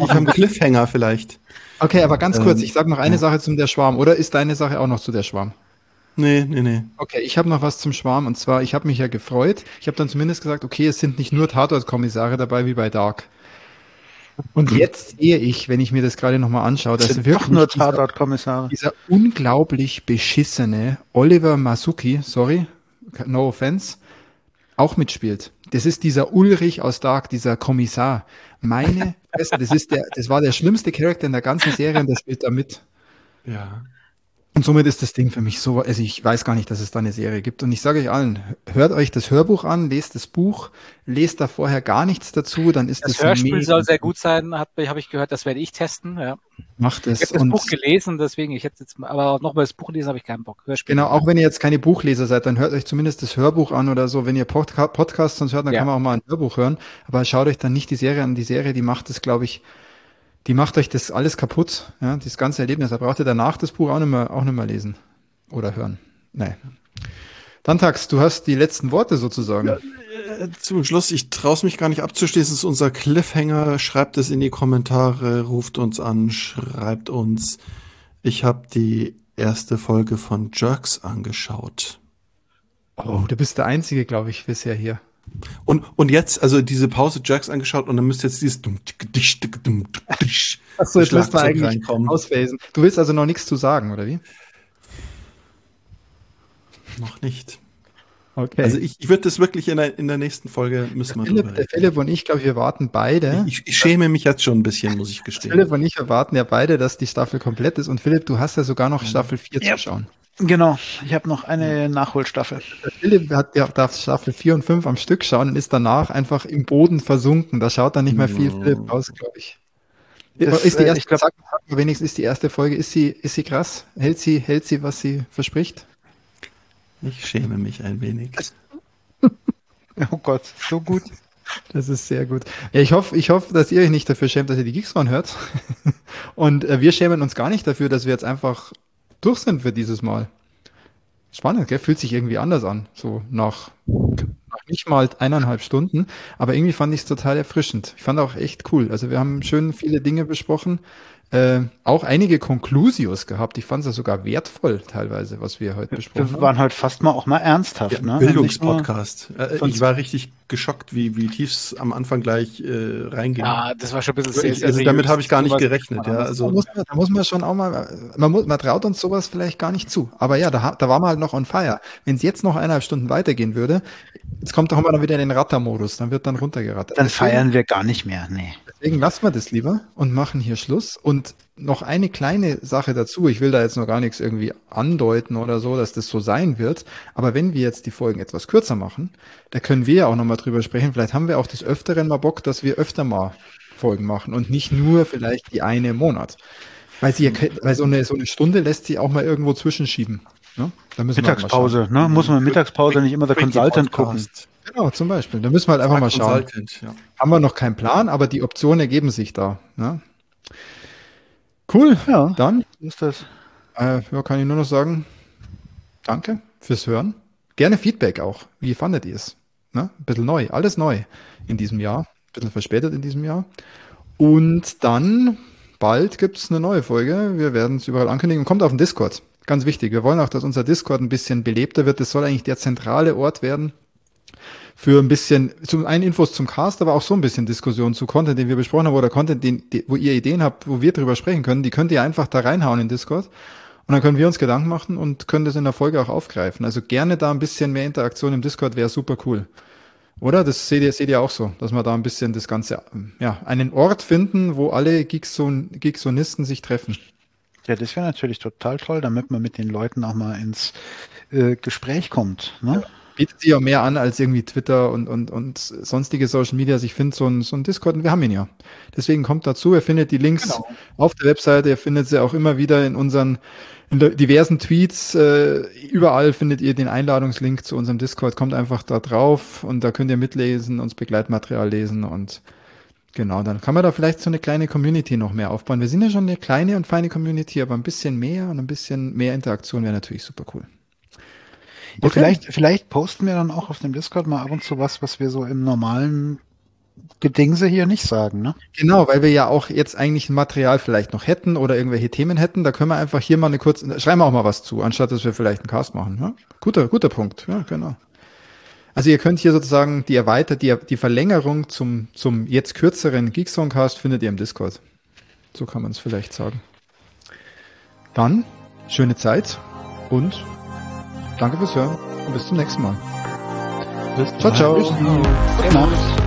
noch einen Cliffhanger vielleicht. Okay, aber ganz kurz, ich sage noch eine ja. Sache zum Der Schwarm. Oder ist deine Sache auch noch zu Der Schwarm? Nee. Okay, ich habe noch was zum Schwarm. Und zwar, ich habe mich ja gefreut. Ich habe dann zumindest gesagt, okay, es sind nicht nur Tatort-Kommissare dabei wie bei Dark. Und jetzt sehe ich, wenn ich mir das gerade nochmal anschaue, Das dass sind wirklich doch nur Tatort-Kommissare. dieser unglaublich beschissene Oliver Masuki, sorry, no offense, auch mitspielt. Das ist dieser Ulrich aus Dark, dieser Kommissar. Meine Fresse, das war der schlimmste Charakter in der ganzen Serie und der spielt da mit. Ja. Und somit ist das Ding für mich so, also ich weiß gar nicht, dass es da eine Serie gibt. Und ich sage euch allen, hört euch das Hörbuch an, lest das Buch, lest da vorher gar nichts dazu, dann ist Das das Hörspiel mega. soll sehr gut sein, habe ich gehört, das werde ich testen. Ja. Macht es. Ich habe das Buch gelesen, deswegen, ich hätte jetzt mal, aber auch nochmal das Buch lesen, habe ich keinen Bock. Hörspiel. Genau, auch wenn ihr jetzt keine Buchleser seid, dann hört euch zumindest das Hörbuch an oder so. Wenn ihr Podcasts sonst hört, dann kann man auch mal ein Hörbuch hören. Aber schaut euch dann nicht die Serie an. Die Serie, die macht das, glaube ich, die macht euch das alles kaputt. Ja, das ganze Erlebnis. Da braucht ihr danach das Buch auch nicht mehr lesen oder hören. Nee. Dann Tax, du hast die letzten Worte sozusagen. Ja, zum Schluss, ich traue es mich gar nicht abzuschließen, es ist unser Cliffhanger. Schreibt es in die Kommentare, ruft uns an, schreibt uns. Ich habe die erste Folge von Jerks angeschaut. Oh, du bist der Einzige, glaube ich, bisher hier. Und jetzt, also diese Pause Jerks angeschaut und dann müsste jetzt dieses Achso, jetzt müssen wir eigentlich reinkommen. ausphasen. Du willst also noch nichts zu sagen, oder wie? Noch nicht. Okay. Also ich würde das wirklich in der nächsten Folge müssen wir drüber Der reden. Philipp und ich, glaube ich, wir warten beide. Ich schäme mich jetzt schon ein bisschen, muss ich gestehen. Philipp und ich erwarten ja beide, dass die Staffel komplett ist. Und Philipp, du hast ja sogar noch Staffel 4 Ja. zu schauen. Genau, ich habe noch eine Nachholstaffel. Der Philipp darf Staffel 4 und 5 am Stück schauen und ist danach einfach im Boden versunken. Da schaut dann nicht mehr viel Philipp raus, glaube ich. Ist die erste, ich glaub- sag mal wenigstens, ist die erste Folge, ist sie krass? Hält sie, was sie verspricht? Ich schäme mich ein wenig. Oh Gott, so gut. Das ist sehr gut. Ja, ich hoffe, dass ihr euch nicht dafür schämt, dass ihr die Geeks-Ohren hört. Und wir schämen uns gar nicht dafür, dass wir jetzt einfach durch sind für dieses Mal. Spannend, gell? Fühlt sich irgendwie anders an. So nach nicht mal 1,5 Stunden. Aber irgendwie fand ich es total erfrischend. Ich fand auch echt cool. Also wir haben schön viele Dinge besprochen. Auch einige Conclusios gehabt. Ich fand es ja sogar wertvoll teilweise, was wir heute besprochen Wir haben. waren halt fast mal auch mal ernsthaft, ne? Bildungspodcast. Ich war richtig geschockt, wie tief es am Anfang gleich reinging. Ja, das war schon ein bisschen sehr Also damit habe ich gar nicht gerechnet. Ja, Da also muss man schon auch mal, man traut uns sowas vielleicht gar nicht zu. Aber ja, da waren wir halt noch on fire. Wenn es jetzt noch 1,5 Stunden weitergehen würde, jetzt kommt doch immer dann wieder in den Ratter-Modus, dann wird dann runtergerattert. Dann feiern wir gar nicht mehr, nee. Deswegen lassen wir das lieber und machen hier Schluss. Und noch eine kleine Sache dazu. Ich will da jetzt noch gar nichts irgendwie andeuten oder so, dass das so sein wird. Aber wenn wir jetzt die Folgen etwas kürzer machen, da können wir ja auch nochmal drüber sprechen. Vielleicht haben wir auch des Öfteren mal Bock, dass wir öfter mal Folgen machen und nicht nur vielleicht die eine im Monat. Weil so eine Stunde lässt sich auch mal irgendwo zwischenschieben. Ne? Da müssen wir halt mal Mittagspause, ne? Muss man Mittagspause nicht immer der Consultant gucken. Podcast. Genau, zum Beispiel. Da müssen wir halt einfach mal schauen. Consultant, ja. Haben wir noch keinen Plan, aber die Optionen ergeben sich da. Ne? Cool. Ja. Dann So ist das. ja, kann ich nur noch sagen, danke fürs Hören. Gerne Feedback auch. Wie fandet ihr es? Ne? Ein bisschen neu, alles neu in diesem Jahr. Ein bisschen verspätet in diesem Jahr. Und dann bald gibt es eine neue Folge. Wir werden es überall ankündigen. Kommt auf den Discord. Ganz wichtig. Wir wollen auch, dass unser Discord ein bisschen belebter wird. Das soll eigentlich der zentrale Ort werden für ein bisschen, zum einen Infos zum Cast, aber auch so ein bisschen Diskussion zu Content, den wir besprochen haben, oder Content, wo ihr Ideen habt, wo wir drüber sprechen können, die könnt ihr einfach da reinhauen in Discord. Und dann können wir uns Gedanken machen und können das in der Folge auch aufgreifen. Also gerne da ein bisschen mehr Interaktion im Discord wäre super cool. Oder? Das seht ihr auch so, dass wir da ein bisschen das Ganze, ja, einen Ort finden, wo alle Geeksonisten sich treffen. Ja, das wäre natürlich total toll, damit man mit den Leuten auch mal ins Gespräch kommt. Ne? Bietet sich auch mehr an als irgendwie Twitter und sonstige Social Media. Ich finde so ein Discord, und wir haben ihn ja. Deswegen kommt dazu, ihr findet die Links auf der Webseite, ihr findet sie auch immer wieder in unseren diversen Tweets. Überall findet ihr den Einladungslink zu unserem Discord. Kommt einfach da drauf und da könnt ihr mitlesen, uns Begleitmaterial lesen und genau, dann kann man da vielleicht so eine kleine Community noch mehr aufbauen. Wir sind ja schon eine kleine und feine Community, aber ein bisschen mehr und ein bisschen mehr Interaktion wäre natürlich super cool. Ja, Okay. vielleicht posten wir dann auch auf dem Discord mal ab und zu was wir so im normalen Gedingse hier nicht sagen, ne? Genau, weil wir ja auch jetzt eigentlich ein Material vielleicht noch hätten oder irgendwelche Themen hätten, da können wir einfach hier mal schreiben wir auch mal was zu, anstatt dass wir vielleicht einen Cast machen. Ja? Guter Punkt, ja, genau. Also ihr könnt hier sozusagen die Verlängerung zum jetzt kürzeren Geekzone-Cast findet ihr im Discord. So kann man es vielleicht sagen. Dann, schöne Zeit und danke fürs Hören und bis zum nächsten Mal. Bis Ciao, ciao. Gute Nacht.